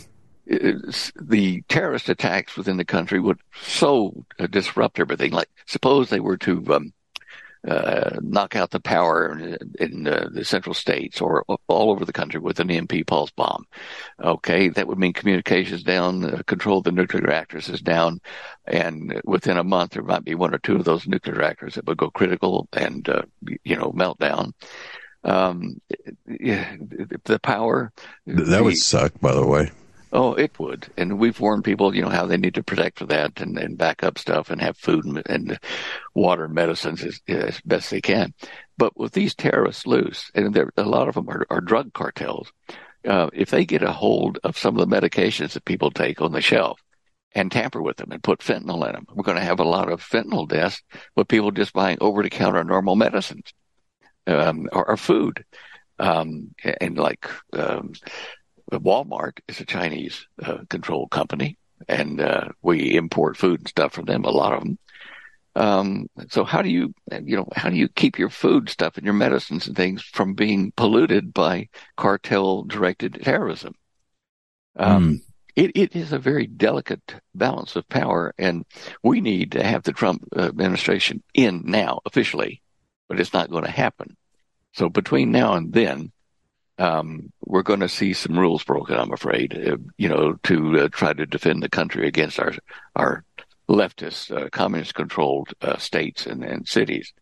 The terrorist attacks within the country would so uh, disrupt everything. Like, suppose they were to um, uh, knock out the power in, in uh, the central states or all over the country with an E M P pulse bomb. Okay, that would mean communications down, uh, control of the nuclear reactors is down, and within a month there might be one or two of those nuclear reactors that would go critical and, uh, you know, melt down. Um, yeah, the power. That the, would suck, by the way. Oh, it would. And we've warned people, you know, how they need to protect for that and, and back up stuff and have food and, and water and medicines as, as best they can. But with these terrorists loose, and there, a lot of them are, are drug cartels, uh, if they get a hold of some of the medications that people take on the shelf and tamper with them and put fentanyl in them, we're going to have a lot of fentanyl deaths with people just buying over-the-counter normal medicines. Um, or, or food, um, and like um, Walmart is a Chinese uh, controlled company, and uh, we import food and stuff from them. A lot of them. Um, so how do you, you know, how do you keep your food stuff and your medicines and things from being polluted by cartel-directed terrorism? Um, mm. it, it is a very delicate balance of power, and we need to have the Trump administration in now officially. But it's not going to happen. So between now and then, um, we're going to see some rules broken, I'm afraid, uh, you know, to uh, try to defend the country against our our leftist, uh, communist-controlled uh, states and, and cities.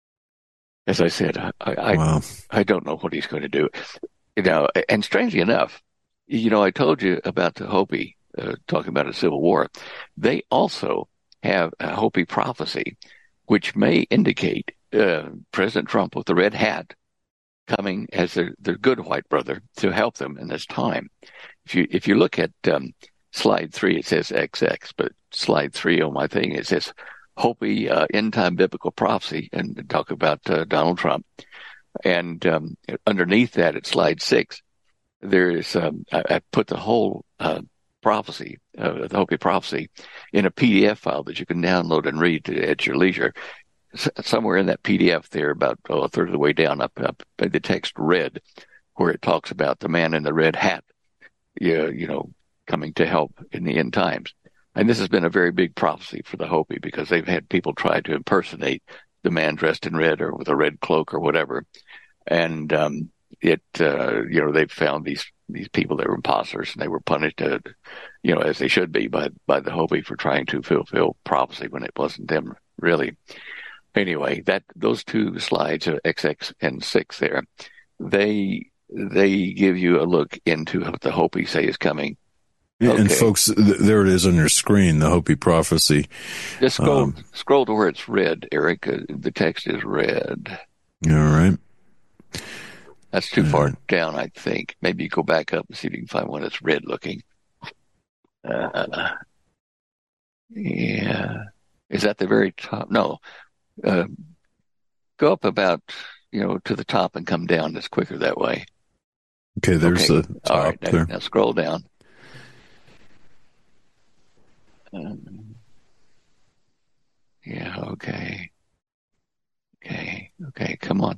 As I said, I I, wow. I don't know what he's going to do. You know, and strangely enough, you know, I told you about the Hopi, uh, talking about a civil war. They also have a Hopi prophecy, which may indicate Uh, President Trump with the red hat coming as their, their good white brother to help them in this time. If you if you look at um, slide three, it says X X, but slide three on my thing, it says Hopi uh, end time biblical prophecy, and talk about uh, Donald Trump. And um, underneath that, at slide six, there is um, I, I put the whole uh, prophecy, uh, the Hopi prophecy, in a P D F file that you can download and read at your leisure. somewhere in that P D F there, about oh, a third of the way down, up, up the text red, where it talks about the man in the red hat, you, you know, coming to help in the end times. And this has been a very big prophecy for the Hopi, because they've had people try to impersonate the man dressed in red or with a red cloak or whatever. And um, it, uh, you know, they've found these these people that were imposters, and they were punished, uh, you know, as they should be by by the Hopi for trying to fulfill prophecy when it wasn't them really. Anyway, that those two slides, uh, X X and six there, they they give you a look into what the Hopi say is coming. Okay. And folks, th- there it is on your screen, the Hopi prophecy. Just scroll, um, scroll to where it's red, Eric. Uh, the text is red. All right. That's too far uh, down, I think. Maybe you go back up and see if you can find one that's red looking. Uh, yeah. Is that the very top? No. Uh, go up about, you know, to the top and come down. It's quicker that way. Okay, there's okay. the top All right, there. Now, now scroll down. Um, yeah, okay. Okay, okay, come on.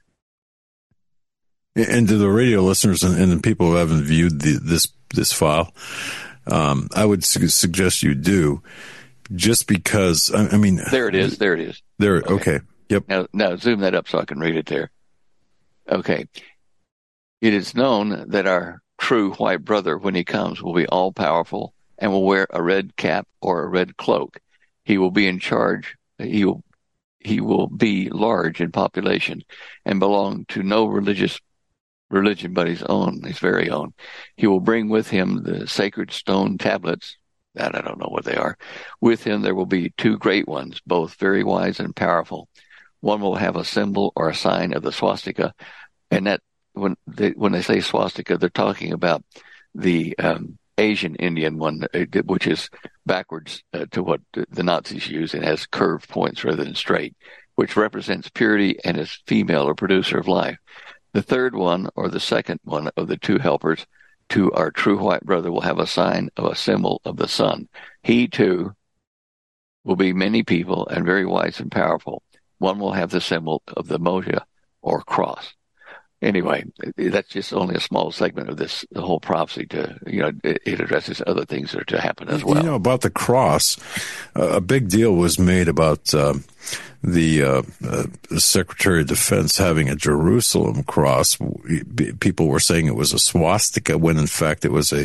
And to the radio listeners and, and the people who haven't viewed the, this this file, um, I would su- suggest you do, just because, I, I mean... There it is, there it is. There, okay. okay. Yep. Now, now zoom that up so I can read it there. Okay. It is known that our true white brother, when he comes, will be all-powerful and will wear a red cap or a red cloak. He will be in charge. He will, he will be large in population and belong to no religious religion but his own, his very own. He will bring with him the sacred stone tablets, that I don't know what they are. With him there will be two great ones, both very wise and powerful. One will have a symbol or a sign of the swastika, and that when they, when they say swastika, they're talking about the um, Asian Indian one, which is backwards uh, to what the Nazis use and has curved points rather than straight, which represents purity and is female or producer of life. The third one, or the second one of the two helpers to our true white brother, will have a sign of a symbol of the sun. He too will be many people and very wise and powerful. One will have the symbol of the Moshe or cross. Anyway, that's just only a small segment of this, the whole prophecy. To, you know, it, it addresses other things that are to happen as well. You know, about the cross, uh, a big deal was made about uh, the uh, uh, Secretary of Defense having a Jerusalem cross. People were saying it was a swastika when, in fact, it was a,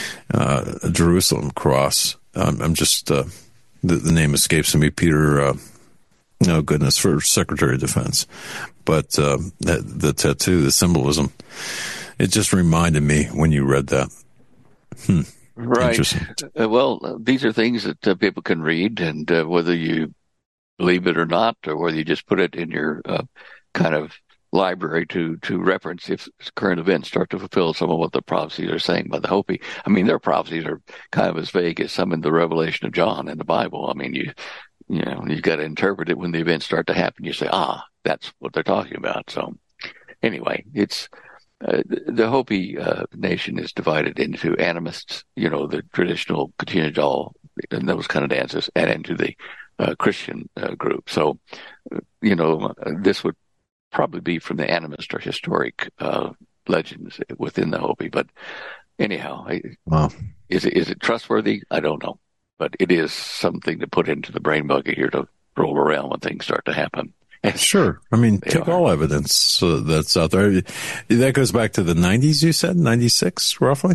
uh, a Jerusalem cross. Um, I'm just uh, the, the name escapes me. Peter. Uh, Oh, goodness, for Secretary of Defense. But uh, the, the tattoo, the symbolism, it just reminded me when you read that. Hmm. Right. Interesting. Uh, well, uh, these are things that uh, people can read, and uh, whether you believe it or not, or whether you just put it in your uh, kind of library to, to reference if current events start to fulfill some of what the prophecies are saying by the Hopi. I mean, their prophecies are kind of as vague as some in the Revelation of John in the Bible. I mean, you... You know, you've got to interpret it when the events start to happen. You say, ah, that's what they're talking about. So anyway, it's uh, the Hopi uh, nation is divided into animists, you know, the traditional Kuchina and those kind of dances, and into the uh, Christian uh, group. So, you know, this would probably be from the animist or historic uh, legends within the Hopi. But anyhow, wow. is it, is it trustworthy? I don't know. But it is something to put into the brain bucket here to roll around when things start to happen. Sure. I mean, take are. all evidence uh, that's out there. That goes back to the nineties, you said? ninety-six, roughly?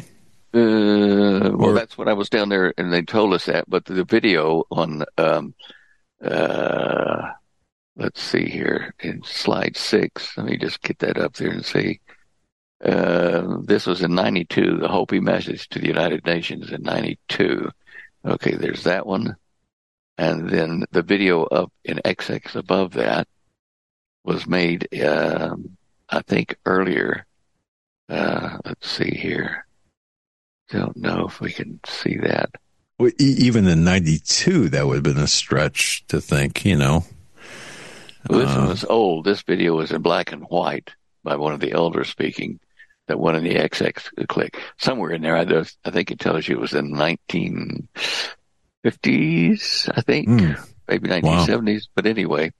Uh, well, or, that's when I was down there, and they told us that. But the video on, um, uh, let's see here, in slide six, let me just get that up there and see. Uh, this was in ninety-two, the Hopi message to the United Nations in ninety-two. Okay, there's that one. And then the video up in X X above that was made, um, I think, earlier. Uh, let's see here. Don't know if we can see that. Well, e- even in ninety-two, that would have been a stretch to think, you know. Well, this uh, one was old. This video was in black and white by one of the elders speaking. That one in the X X click. Somewhere in there, I, just, I think it tells you it was in nineteen fifties, I think. Mm. Maybe nineteen seventies. Wow. But anyway,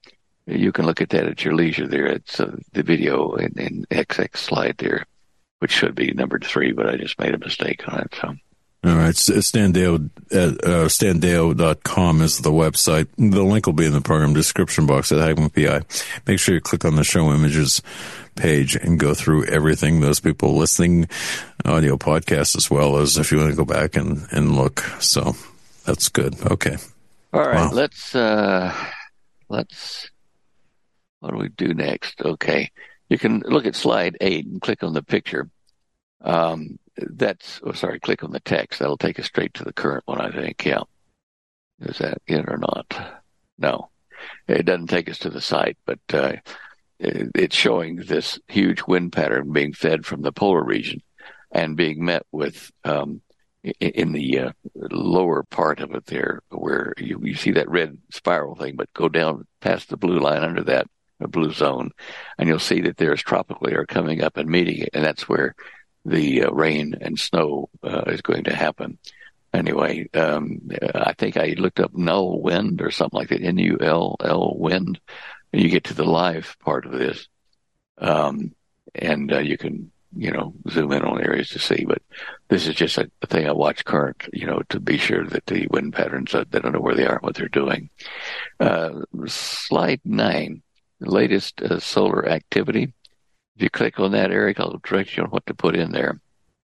you can look at that at your leisure there. It's uh, the video in, in X X slide there, which should be number three, but I just made a mistake on it. So. All right. Standeo, uh, standeo dot com is the website. The link will be in the program description box at Hagmann P I. Make sure you click on the show images page and go through everything. Those people listening, audio podcasts, as well as if you want to go back and, and look. So that's good. Okay. All right. Wow. Let's, uh, let's, what do we do next? Okay. You can look at slide eight and click on the picture. Um, That's, oh, sorry, click on the text. That'll take us straight to the current one, I think. Yeah. Is that it or not? No. It doesn't take us to the site, but uh, it, it's showing this huge wind pattern being fed from the polar region and being met with, um, in, in the uh, lower part of it there, where you, you see that red spiral thing, but go down past the blue line under that, the blue zone, and you'll see that there's tropical air coming up and meeting it, and that's where the uh, rain and snow uh, is going to happen. Anyway, um, I think I looked up null wind or something like that, N U L L wind, and you get to the live part of this. Um, and uh, you can, you know, zoom in on areas to see. But this is just a, a thing I watch current, you know, to be sure that the wind patterns, uh, they don't know where they are and what they're doing. Uh, slide nine, the latest uh, solar activity. If you click on that, Eric, I'll direct you on what to put in there.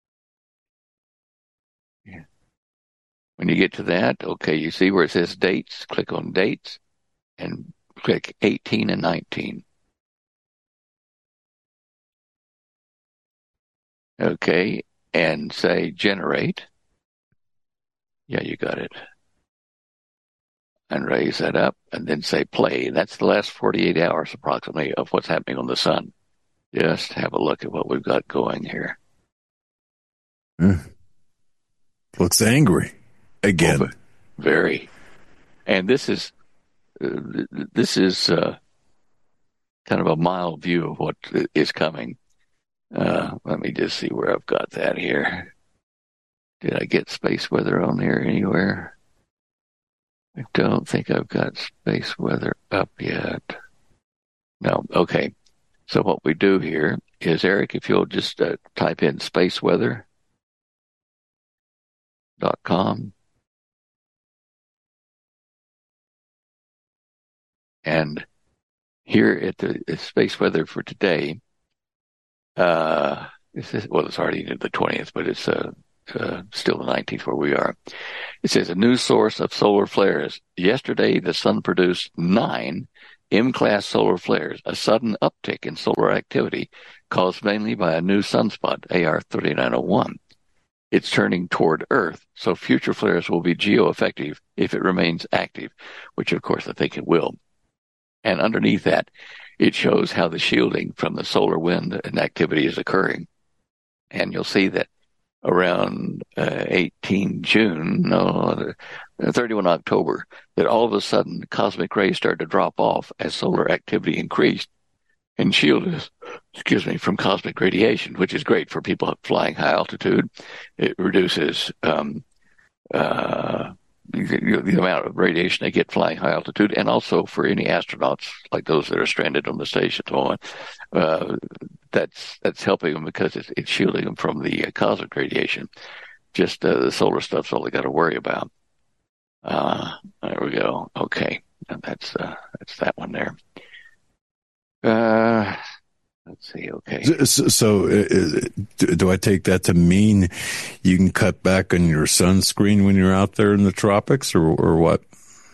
Yeah. When you get to that, okay, you see where it says dates, click on dates, and click eighteen and nineteen. Okay, and say generate. Yeah, you got it. And raise that up, and then say play. That's the last forty-eight hours approximately of what's happening on the sun. Just have a look at what we've got going here. Mm. Looks angry again. Oh, very. And this is uh, this is uh, kind of a mild view of what is coming. Uh, let me just see where I've got that here. Did I get space weather on here anywhere? I don't think I've got space weather up yet. No. Okay. So what we do here is, Eric, if you'll just uh, type in space weather dot com, and here at the, the space weather for today, uh, this is, well, it's already the twentieth, but it's uh, uh, still the nineteenth where we are. It says a new source of solar flares. Yesterday, the sun produced nine M-class solar flares, a sudden uptick in solar activity caused mainly by a new sunspot, A R thirty-nine oh one. It's turning toward Earth, so future flares will be geoeffective if it remains active, which of course I think it will. And underneath that, it shows how the shielding from the solar wind and activity is occurring. And you'll see that around uh, eighteen June, no, thirty-first October, that all of a sudden cosmic rays started to drop off as solar activity increased and shielded us, excuse me, from cosmic radiation, which is great for people flying high altitude. It reduces um, uh, the, the amount of radiation they get flying high altitude, and also for any astronauts like those that are stranded on the station at the moment. Uh, that's that's helping them because it's, it's shielding them from the uh, cosmic radiation. Just uh, the solar stuff's all they got to worry about. Uh, there we go. Okay, and that's uh, that's that one there. Uh, let's see. Okay. So, so uh, do I take that to mean you can cut back on your sunscreen when you're out there in the tropics, or or what?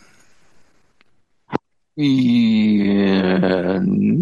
Yeah.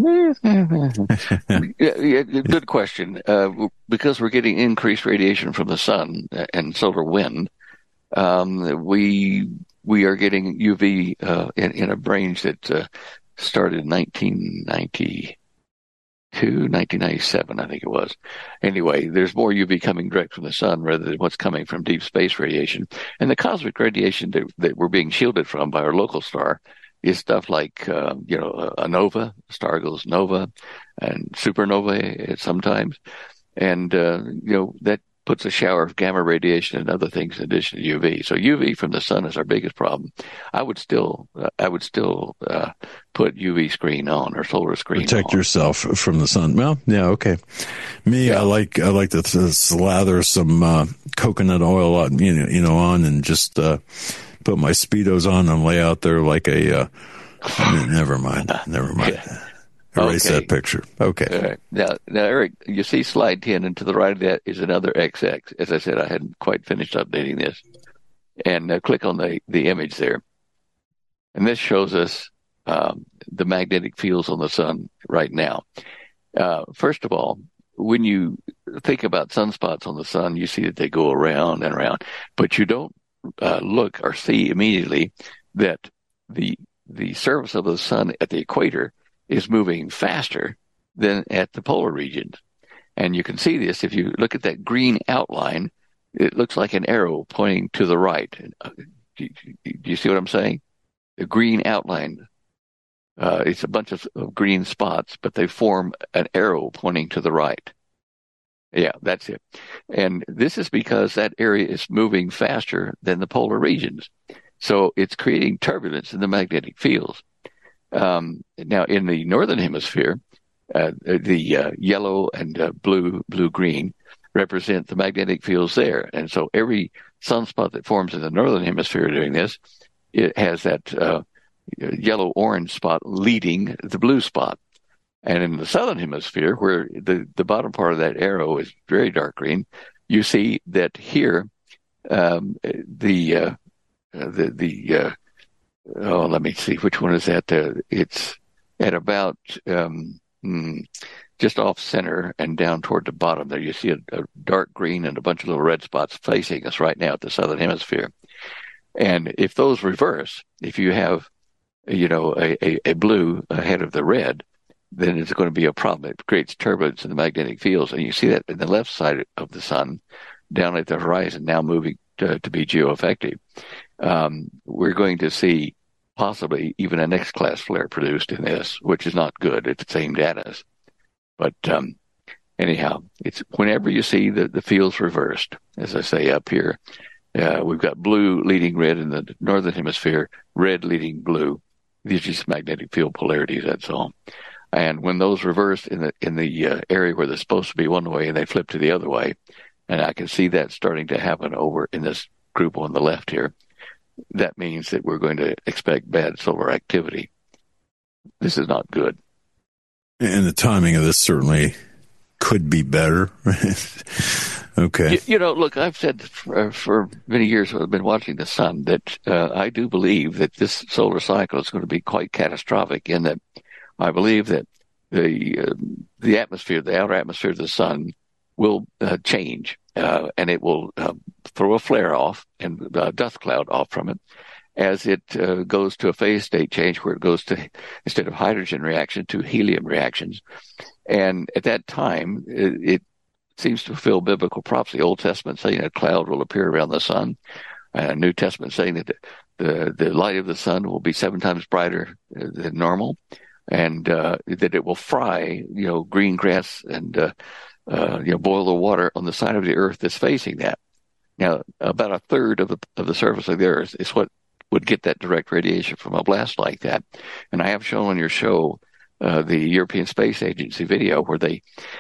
yeah, yeah, good question. Uh, because we're getting increased radiation from the sun and solar wind, um, we we are getting U V uh, in, in a range that uh, started in nineteen ninety-two, nineteen ninety-seven, I think it was. Anyway, there's more U V coming direct from the sun rather than what's coming from deep space radiation. And the cosmic radiation that, that we're being shielded from by our local star is stuff like, uh, you know, a nova, a star goes nova, and supernova sometimes. And, uh, you know, that puts a shower of gamma radiation and other things in addition to U V. So U V from the sun is our biggest problem. I would still, uh, I would still uh, put U V screen on or solar screen. Protect on. yourself from the sun. Well, yeah, okay. Me, Yeah. I like I like to th- slather some uh, coconut oil on, you know, you know, on and just uh, put my Speedos on and lay out there like a. Uh, never mind. Never mind. Erase Okay. that picture. Okay. All right. Now, now, Eric, you see slide ten, and to the right of that is another X X. As I said, I hadn't quite finished updating this. And uh, click on the, the image there. And this shows us um, the magnetic fields on the sun right now. Uh, first of all, when you think about sunspots on the sun, you see that they go around and around, but you don't uh, look or see immediately that the the surface of the sun at the equator is moving faster than at the polar regions. And you can see this if you look at that green outline. It looks like an arrow pointing to the right. Do you see what I'm saying? The green outline. Uh, it's a bunch of, of green spots, but they form an arrow pointing to the right. Yeah, that's it. And this is because that area is moving faster than the polar regions. So it's creating turbulence in the magnetic fields. Um, now, in the northern hemisphere, uh, the uh, yellow and uh, blue, blue-green represent the magnetic fields there. And so every sunspot that forms in the northern hemisphere doing this, it has that uh, yellow-orange spot leading the blue spot. And in the southern hemisphere, where the, the bottom part of that arrow is very dark green, you see that here um, the uh, the the uh, oh, let me see, which one is that? Uh, it's at about um, mm, just off center and down toward the bottom there. You see a, a dark green and a bunch of little red spots facing us right now at the southern hemisphere. And if those reverse, if you have, you know, a, a, a blue ahead of the red, then it's going to be a problem. It creates turbulence in the magnetic fields. And you see that in the left side of the sun, down at the horizon, now moving to, to be geoeffective. Um, we're going to see possibly even an X-class flare produced in this, which is not good if it's aimed at us. But um, anyhow, it's whenever you see the, the fields reversed, as I say up here, uh, we've got blue leading red in the northern hemisphere, red leading blue. These are just magnetic field polarities, that's all. And when those reverse in the in the uh, area where they're supposed to be one way and they flip to the other way, and I can see that starting to happen over in this group on the left here, that means that we're going to expect bad solar activity. This is not good. And the timing of this certainly could be better. Okay. You, you know, look, I've said for, for many years when I've been watching the sun that uh, I do believe that this solar cycle is going to be quite catastrophic in that I believe that the uh, the atmosphere, the outer atmosphere of the sun will uh, change, uh, and it will uh, throw a flare off and a dust cloud off from it as it uh, goes to a phase state change where it goes to, instead of hydrogen reaction, to helium reactions. And at that time, it, it seems to fulfill biblical prophecy. Old Testament saying a cloud will appear around the sun. Uh, New Testament saying that the, the, the light of the sun will be seven times brighter than normal, and uh, that it will fry, you know, green grass and, uh, uh, you know, boil the water on the side of the earth that's facing that. Now, about a third of the of the surface of the earth is what would get that direct radiation from a blast like that. And I have shown on your show uh, the European Space Agency video where they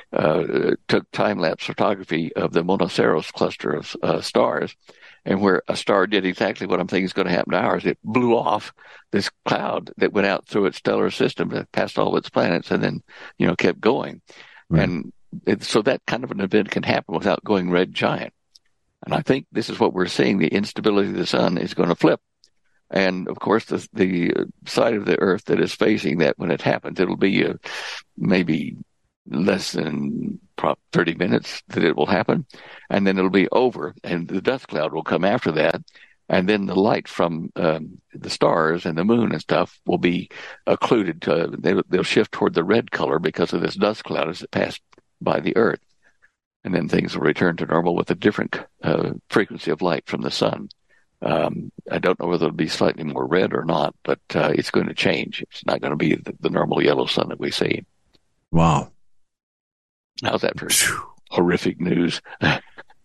uh, took time-lapse photography of the Monoceros cluster of uh, stars, and where a star did exactly what I'm thinking is going to happen to ours. It blew off this cloud that went out through its stellar system, that passed all of its planets, and then, you know, kept going. Right. And it, so that kind of an event can happen without going red giant. And I think this is what we're seeing. The instability of the sun is going to flip. And, of course, the, the side of the Earth that is facing that when it happens, it'll be uh, maybe less than thirty minutes that it will happen. And then it'll be over, and the dust cloud will come after that. And then the light from um, the stars and the moon and stuff will be occluded. To, they, they'll shift toward the red color because of this dust cloud as it passed by the Earth. And then things will return to normal with a different uh, frequency of light from the sun. Um, I don't know whether it'll be slightly more red or not, but uh, it's going to change. It's not going to be the, the normal yellow sun that we see. Wow. How's that for horrific news?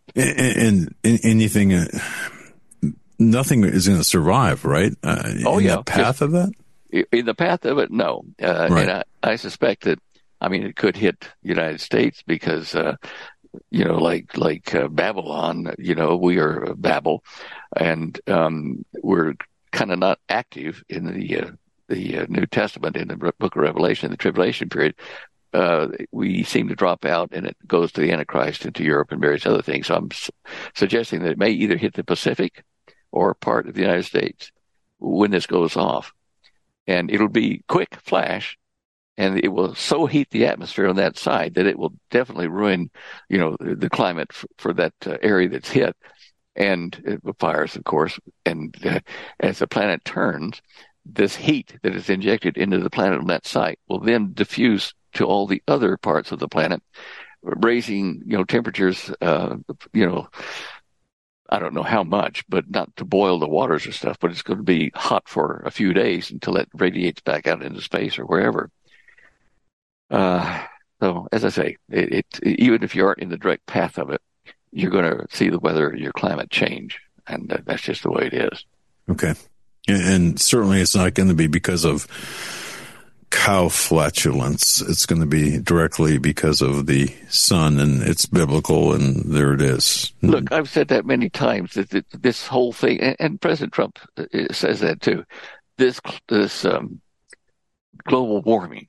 And, and anything, uh, nothing is going to survive, right? Uh, oh, in yeah. the path Just, of that? In the path of it, no. Uh, right. And I, I suspect that, I mean, it could hit the United States because, uh, you know, like like uh, Babylon, you know, we are Babel, and um, we're kind of not active in the uh, the uh, New Testament, in the book of Revelation, in the tribulation period. Uh, we seem to drop out, and it goes to the Antichrist and to Europe and various other things. So I'm su- suggesting that it may either hit the Pacific or part of the United States when this goes off. And it'll be quick flash, and it will so heat the atmosphere on that side that it will definitely ruin, you know, the climate for, for that uh, area that's hit, and uh, fires, of course. And uh, as the planet turns, this heat that is injected into the planet on that site will then diffuse to all the other parts of the planet, raising, you know, temperatures, uh, you know, I don't know how much, but not to boil the waters or stuff, but it's going to be hot for a few days until it radiates back out into space or wherever. Uh, so, as I say, it, it, even if you aren't in the direct path of it, you're going to see the weather, your climate change, and uh, that's just the way it is. Okay. And, and certainly it's not going to be because of cow flatulence. It's going to be directly because of the sun, and it's biblical, and there it is. Look, I've said that many times, that this whole thing, and, and President Trump says that too, this this um, global warming.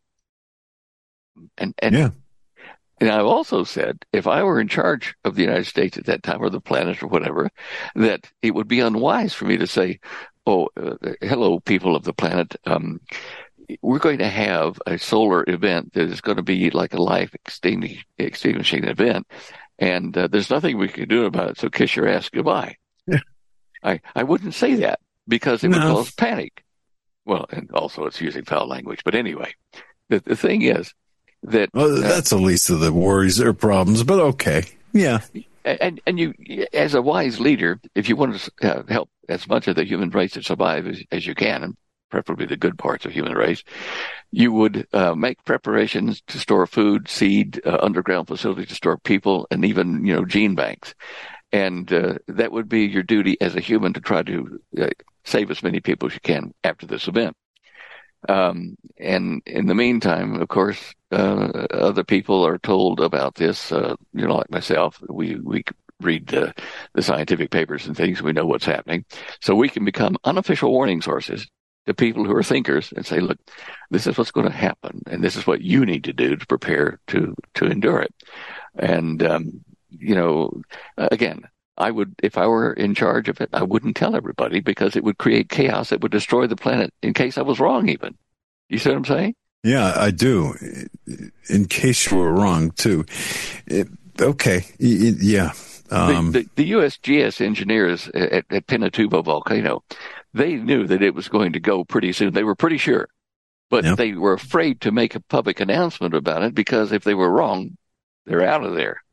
And, and, yeah. and I've also said, if I were in charge of the United States at that time, or the planet or whatever, that it would be unwise for me to say, oh, uh, hello, people of the planet, um, we're going to have a solar event that is going to be like a life extinguishing event, and uh, there's nothing we can do about it, so kiss your ass goodbye. Yeah. I, I wouldn't say that, because it no. would cause panic. Well, and also it's using foul language. But anyway, the, the thing is that... Well, that's uh, the least of the worries or problems, but okay. Yeah. And, and you, as a wise leader, if you want to uh, help as much of the human race to survive as, as you can, and preferably the good parts of human race, you would uh, make preparations to store food, seed, uh, underground facilities to store people, and even, you know, gene banks. And uh, that would be your duty as a human, to try to uh, save as many people as you can after this event. Um, and in the meantime, of course, uh, other people are told about this, uh, you know, like myself. We, we read uh, the scientific papers and things. We know what's happening. So we can become unofficial warning sources to people who are thinkers and say, look, this is what's going to happen, and this is what you need to do to prepare to, to endure it. And, um, you know, again, I would, if I were in charge of it, I wouldn't tell everybody, because it would create chaos that would destroy the planet in case I was wrong even. You see what I'm saying? Yeah, I do. In case you were wrong, too. It, okay. It, yeah. Um, the, the, the U S G S engineers at, at Pinatubo Volcano, they knew that it was going to go pretty soon. They were pretty sure. But yeah. they were afraid to make a public announcement about it, because if they were wrong, they're out of there.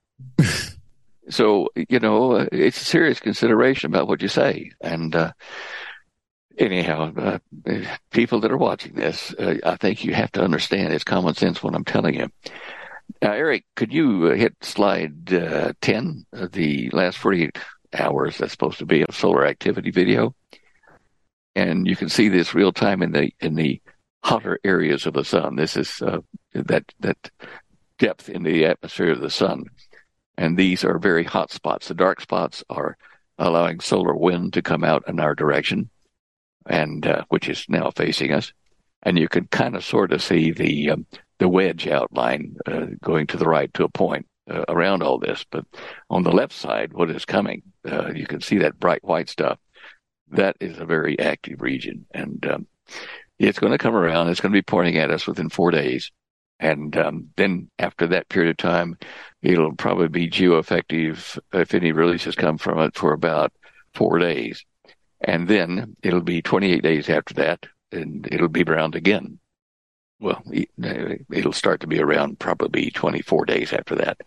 So, you know, uh, it's a serious consideration about what you say. And uh, anyhow, uh, people that are watching this, uh, I think you have to understand it's common sense what I'm telling you. Now, Eric, could you uh, hit slide uh, ten, uh, the last forty-eight hours that's supposed to be a solar activity video? And you can see this real time in the in the hotter areas of the sun. This is uh, that that depth in the atmosphere of the sun. And these are very hot spots. The dark spots are allowing solar wind to come out in our direction, and uh, which is now facing us. And you can kind of sort of see the um, the wedge outline uh, going to the right to a point uh, around all this. But on the left side, what is coming, uh, you can see that bright white stuff. That is a very active region. And um, it's going to come around. It's going to be pointing at us within four days. And um, then after that period of time, it'll probably be geoeffective if any releases come from it for about four days. And then it'll be twenty-eight days after that, and it'll be around again. Well, it'll start to be around probably twenty-four days after that.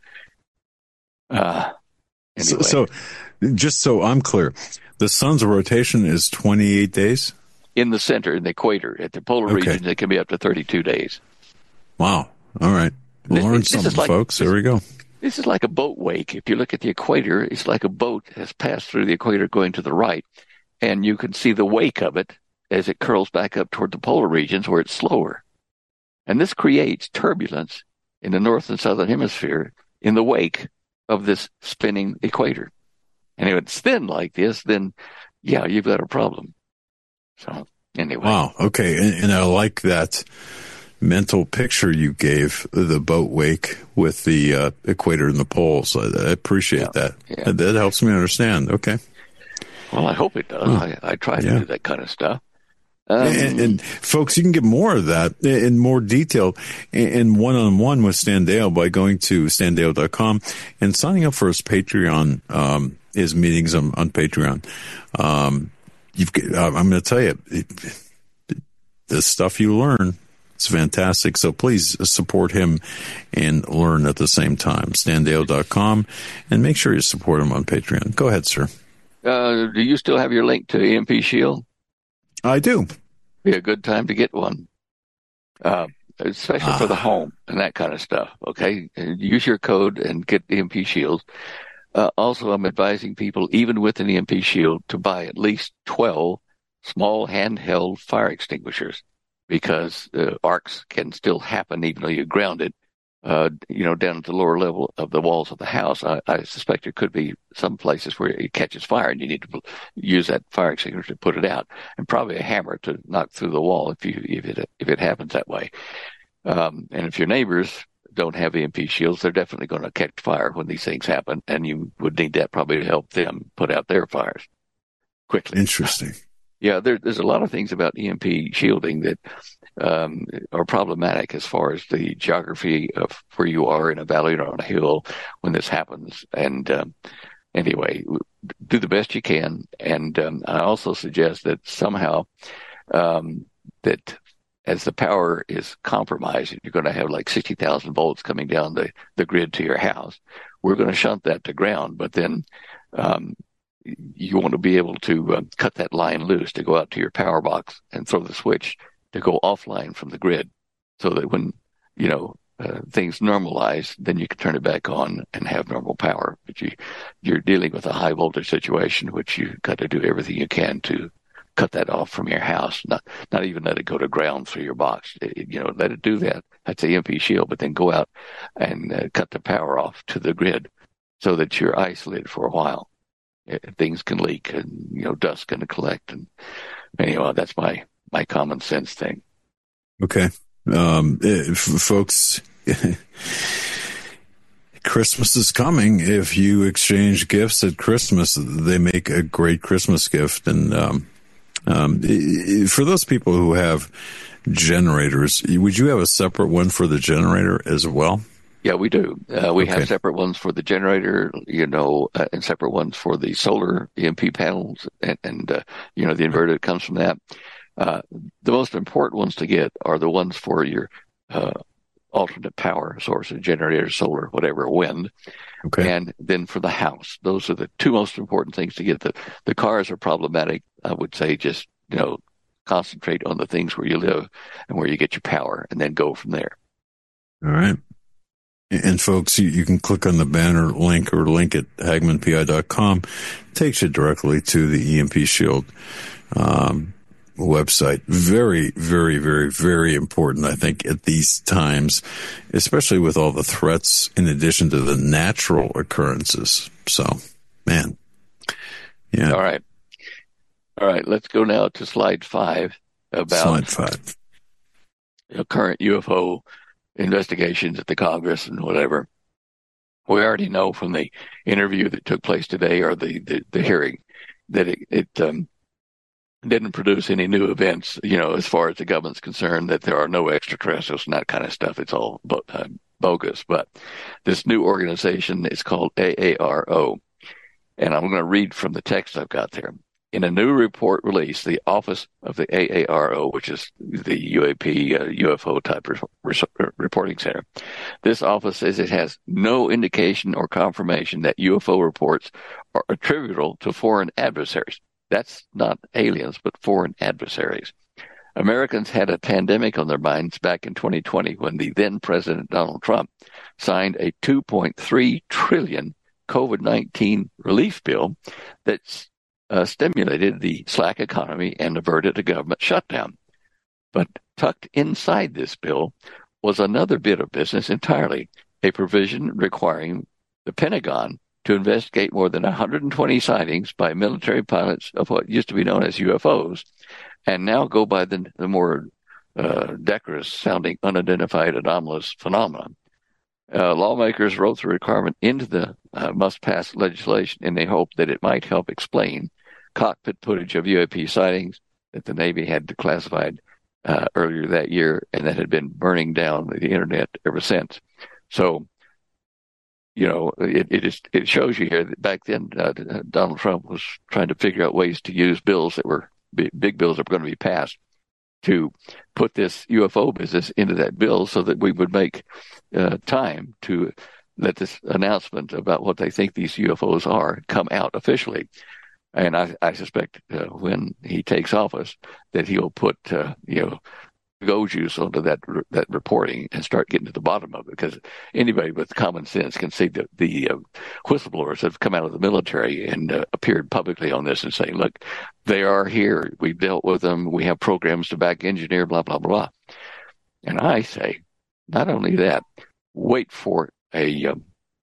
Uh, anyway. so, so, just so I'm clear, the sun's rotation is twenty-eight days? In the center, in the equator. At the polar okay. regions, it can be up to thirty-two days. Wow. All right. We'll this, learn this something, like, folks. This, there we go. This is like a boat wake. If you look at the equator, it's like a boat has passed through the equator going to the right, and you can see the wake of it as it curls back up toward the polar regions where it's slower. And this creates turbulence in the north and southern hemisphere in the wake of this spinning equator. And if it's thin like this, then, yeah, you've got a problem. So, anyway. Wow. Okay. And, and I like that mental picture you gave, the boat wake with the uh, equator and the poles. I, I appreciate yeah. that. Yeah. that. That helps me understand. Okay. Well, I hope it does. Hmm. I, I try to yeah. do that kind of stuff. Um, and, and folks, you can get more of that in more detail and one-on-one with Stan Deyo by going to stan deyo dot com and signing up for his Patreon, um, his meetings on, on Patreon. Um, you've, I'm going to tell you, it, the stuff you learn, it's fantastic. So please support him and learn at the same time. stan deyo dot com, and make sure you support him on Patreon. Go ahead, sir. Uh, do you still have your link to E M P Shield? I do. Be a good time to get one, uh, especially ah. for the home and that kind of stuff. Okay, and use your code and get E M P Shields. Uh, also, I'm advising people, even with an E M P Shield, to buy at least twelve small handheld fire extinguishers, because uh, arcs can still happen even though you're grounded. Uh, you know, down at the lower level of the walls of the house, I, I suspect there could be some places where it catches fire and you need to use that fire extinguisher to put it out, and probably a hammer to knock through the wall if you if it if it happens that way. Um, and if your neighbors don't have E M P shields, they're definitely going to catch fire when these things happen, and you would need that probably to help them put out their fires quickly. Interesting. Yeah, there, there's a lot of things about E M P shielding that um, are problematic as far as the geography of where you are in a valley or on a hill when this happens. And um, anyway, do the best you can. And um, I also suggest that somehow um, that as the power is compromised, you're going to have like sixty thousand volts coming down the, the grid to your house. We're going to shunt that to ground, but then um, you want to be able to uh, cut that line loose to go out to your power box and throw the switch to go offline from the grid, so that when, you know, uh, things normalize, then you can turn it back on and have normal power. But you, you're dealing with a high voltage situation, which you've got to do everything you can to cut that off from your house, not not even let it go to ground through your box. It, you know, let it do that. That's the E M P shield, but then go out and uh, cut the power off to the grid so that you're isolated for a while. It, things can leak and, you know, dust can collect. And anyway, that's my, my common sense thing. Okay. Um, if, folks, Christmas is coming. If you exchange gifts at Christmas, they make a great Christmas gift. And, um, um, for those people who have generators, would you have a separate one for the generator as well? Yeah, we do. Uh, we okay. have separate ones for the generator, you know, uh, and separate ones for the solar E M P panels and, and uh, you know, the inverter that comes from that. Uh, the most important ones to get are the ones for your uh, alternate power source, generator, solar, whatever, wind. Okay. And then for the house, those are the two most important things to get. The, the cars are problematic. I would say just, you know, concentrate on the things where you live and where you get your power, and then go from there. All right. And folks, you, you can click on the banner link or link at hagmann p i dot com. It takes you directly to the E M P Shield um, website. Very, very, very, very important, I think, at these times, especially with all the threats in addition to the natural occurrences. So, man. Yeah. All right. All right. Let's go now to slide five about slide five. You know, current U F O investigations at the Congress and whatever. We already know from the interview that took place today, or the, the, the hearing, that it, it um, didn't produce any new events, you know, as far as the government's concerned, that there are no extraterrestrials and that kind of stuff. It's all bo- uh, bogus. But this new organization is called A A R O. And I'm going to read from the text I've got there. In a new report released, the Office of the A A R O, which is the U A P, uh, U F O type re- reporting center, this office says it has no indication or confirmation that U F O reports are attributable to foreign adversaries. That's not aliens, but foreign adversaries. Americans had a pandemic on their minds back in twenty twenty when the then President Donald Trump signed a two point three trillion dollars COVID nineteen relief bill that uh, stimulated the slack economy and averted a government shutdown. But tucked inside this bill was another bit of business entirely, a provision requiring the Pentagon to investigate more than one hundred twenty sightings by military pilots of what used to be known as U F Os, and now go by the, the more uh, decorous-sounding unidentified anomalous phenomenon. Uh, lawmakers wrote the requirement into the uh, must-pass legislation in the hope that it might help explain cockpit footage of U A P sightings that the Navy had declassified uh, earlier that year and that had been burning down the internet ever since. So, you know, it it, is, it shows you here that back then uh, Donald Trump was trying to figure out ways to use bills that were big, big bills that were going to be passed to put this U F O business into that bill so that we would make uh, time to let this announcement about what they think these U F Os are come out officially. And I, I suspect uh, when he takes office that he'll put, uh, you know, go juice onto that that reporting and start getting to the bottom of it, because anybody with common sense can see that the uh, whistleblowers have come out of the military and uh, appeared publicly on this and say, look, they are here. We've dealt with them. We have programs to back engineer, blah, blah, blah. And I say, not only that, wait for a, um,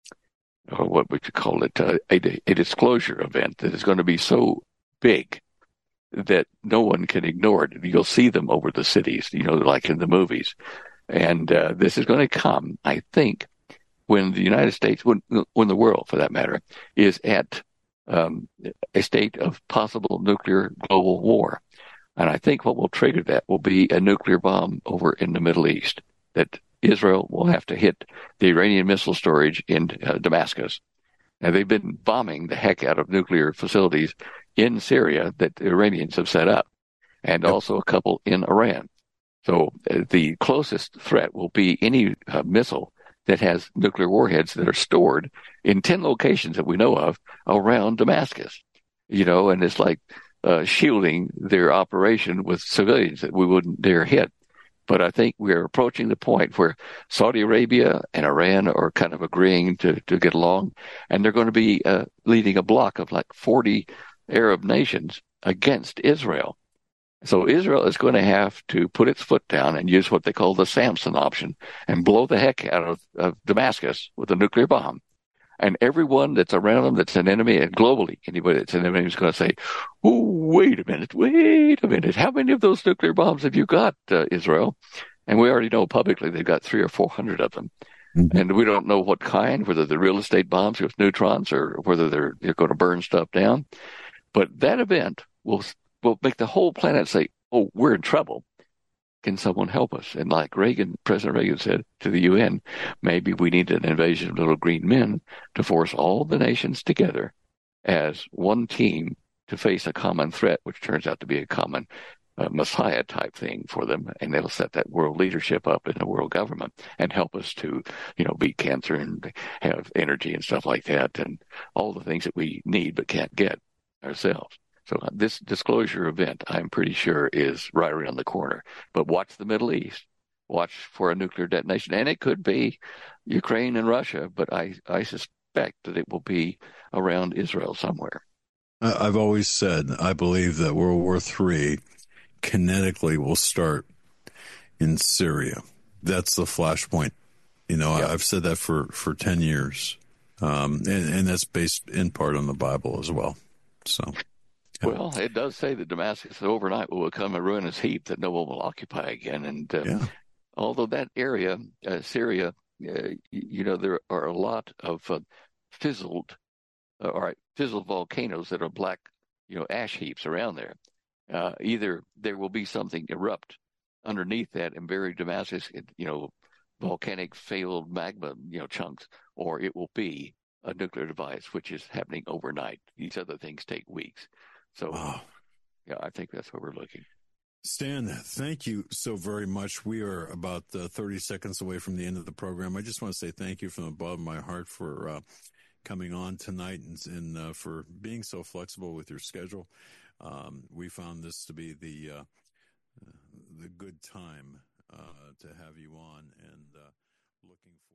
or what would you call it, uh, a, a disclosure event that is going to be so big that no one can ignore it. You'll see them over the cities, you know, like in the movies. And uh, this is going to come, I think, when the United States, when, when the world, for that matter, is at um, a state of possible nuclear global war. And I think what will trigger that will be a nuclear bomb over in the Middle East, that Israel will have to hit the Iranian missile storage in uh, Damascus. Now, they've been bombing the heck out of nuclear facilities in Syria that the Iranians have set up, and yep. also a couple in Iran. So uh, the closest threat will be any uh, missile that has nuclear warheads that are stored in ten locations that we know of around Damascus. You know, and it's like uh, shielding their operation with civilians that we wouldn't dare hit. But I think we're approaching the point where Saudi Arabia and Iran are kind of agreeing to, to get along, and they're going to be uh, leading a block of like forty Arab nations against Israel. So Israel is going to have to put its foot down and use what they call the Samson option and blow the heck out of, of Damascus with a nuclear bomb. And everyone that's around them that's an enemy, and globally, anybody that's an enemy is going to say, oh, wait a minute, wait a minute. How many of those nuclear bombs have you got, uh, Israel? And we already know publicly they've got three or four hundred of them. Mm-hmm. And we don't know what kind, whether they're real estate bombs with neutrons or whether they're, they're going to burn stuff down. But that event will will make the whole planet say, oh, we're in trouble. Can someone help us? And like Reagan, President Reagan said to the U N, maybe we need an invasion of little green men to force all the nations together as one team to face a common threat, which turns out to be a common uh, Messiah type thing for them. And they'll set that world leadership up in the world government and help us to, you know, beat cancer and have energy and stuff like that and all the things that we need but can't get ourselves. So this disclosure event, I'm pretty sure, is right around the corner. But watch the Middle East. Watch for a nuclear detonation. And it could be Ukraine and Russia, but I, I suspect that it will be around Israel somewhere. I've always said I believe that World War Three kinetically will start in Syria. That's the flashpoint. You know, yep. I've said that for, for ten years. Um, and, and that's based in part on the Bible as well. So... Well, it does say that Damascus overnight will become a ruinous heap that no one will occupy again. And uh, yeah. although that area, uh, Syria, uh, you know, there are a lot of uh, fizzled, uh, all right, fizzled volcanoes that are black, you know, ash heaps around there. Uh, either there will be something erupt underneath that and bury Damascus, you know, volcanic failed magma, you know, chunks, or it will be a nuclear device, which is happening overnight. These other things take weeks. So, wow. yeah, I think that's where we're looking. Stan, thank you so very much. We are about uh, thirty seconds away from the end of the program. I just want to say thank you from the bottom of my heart for uh, coming on tonight and, and uh, for being so flexible with your schedule. Um, we found this to be the uh, the good time uh, to have you on, and uh, looking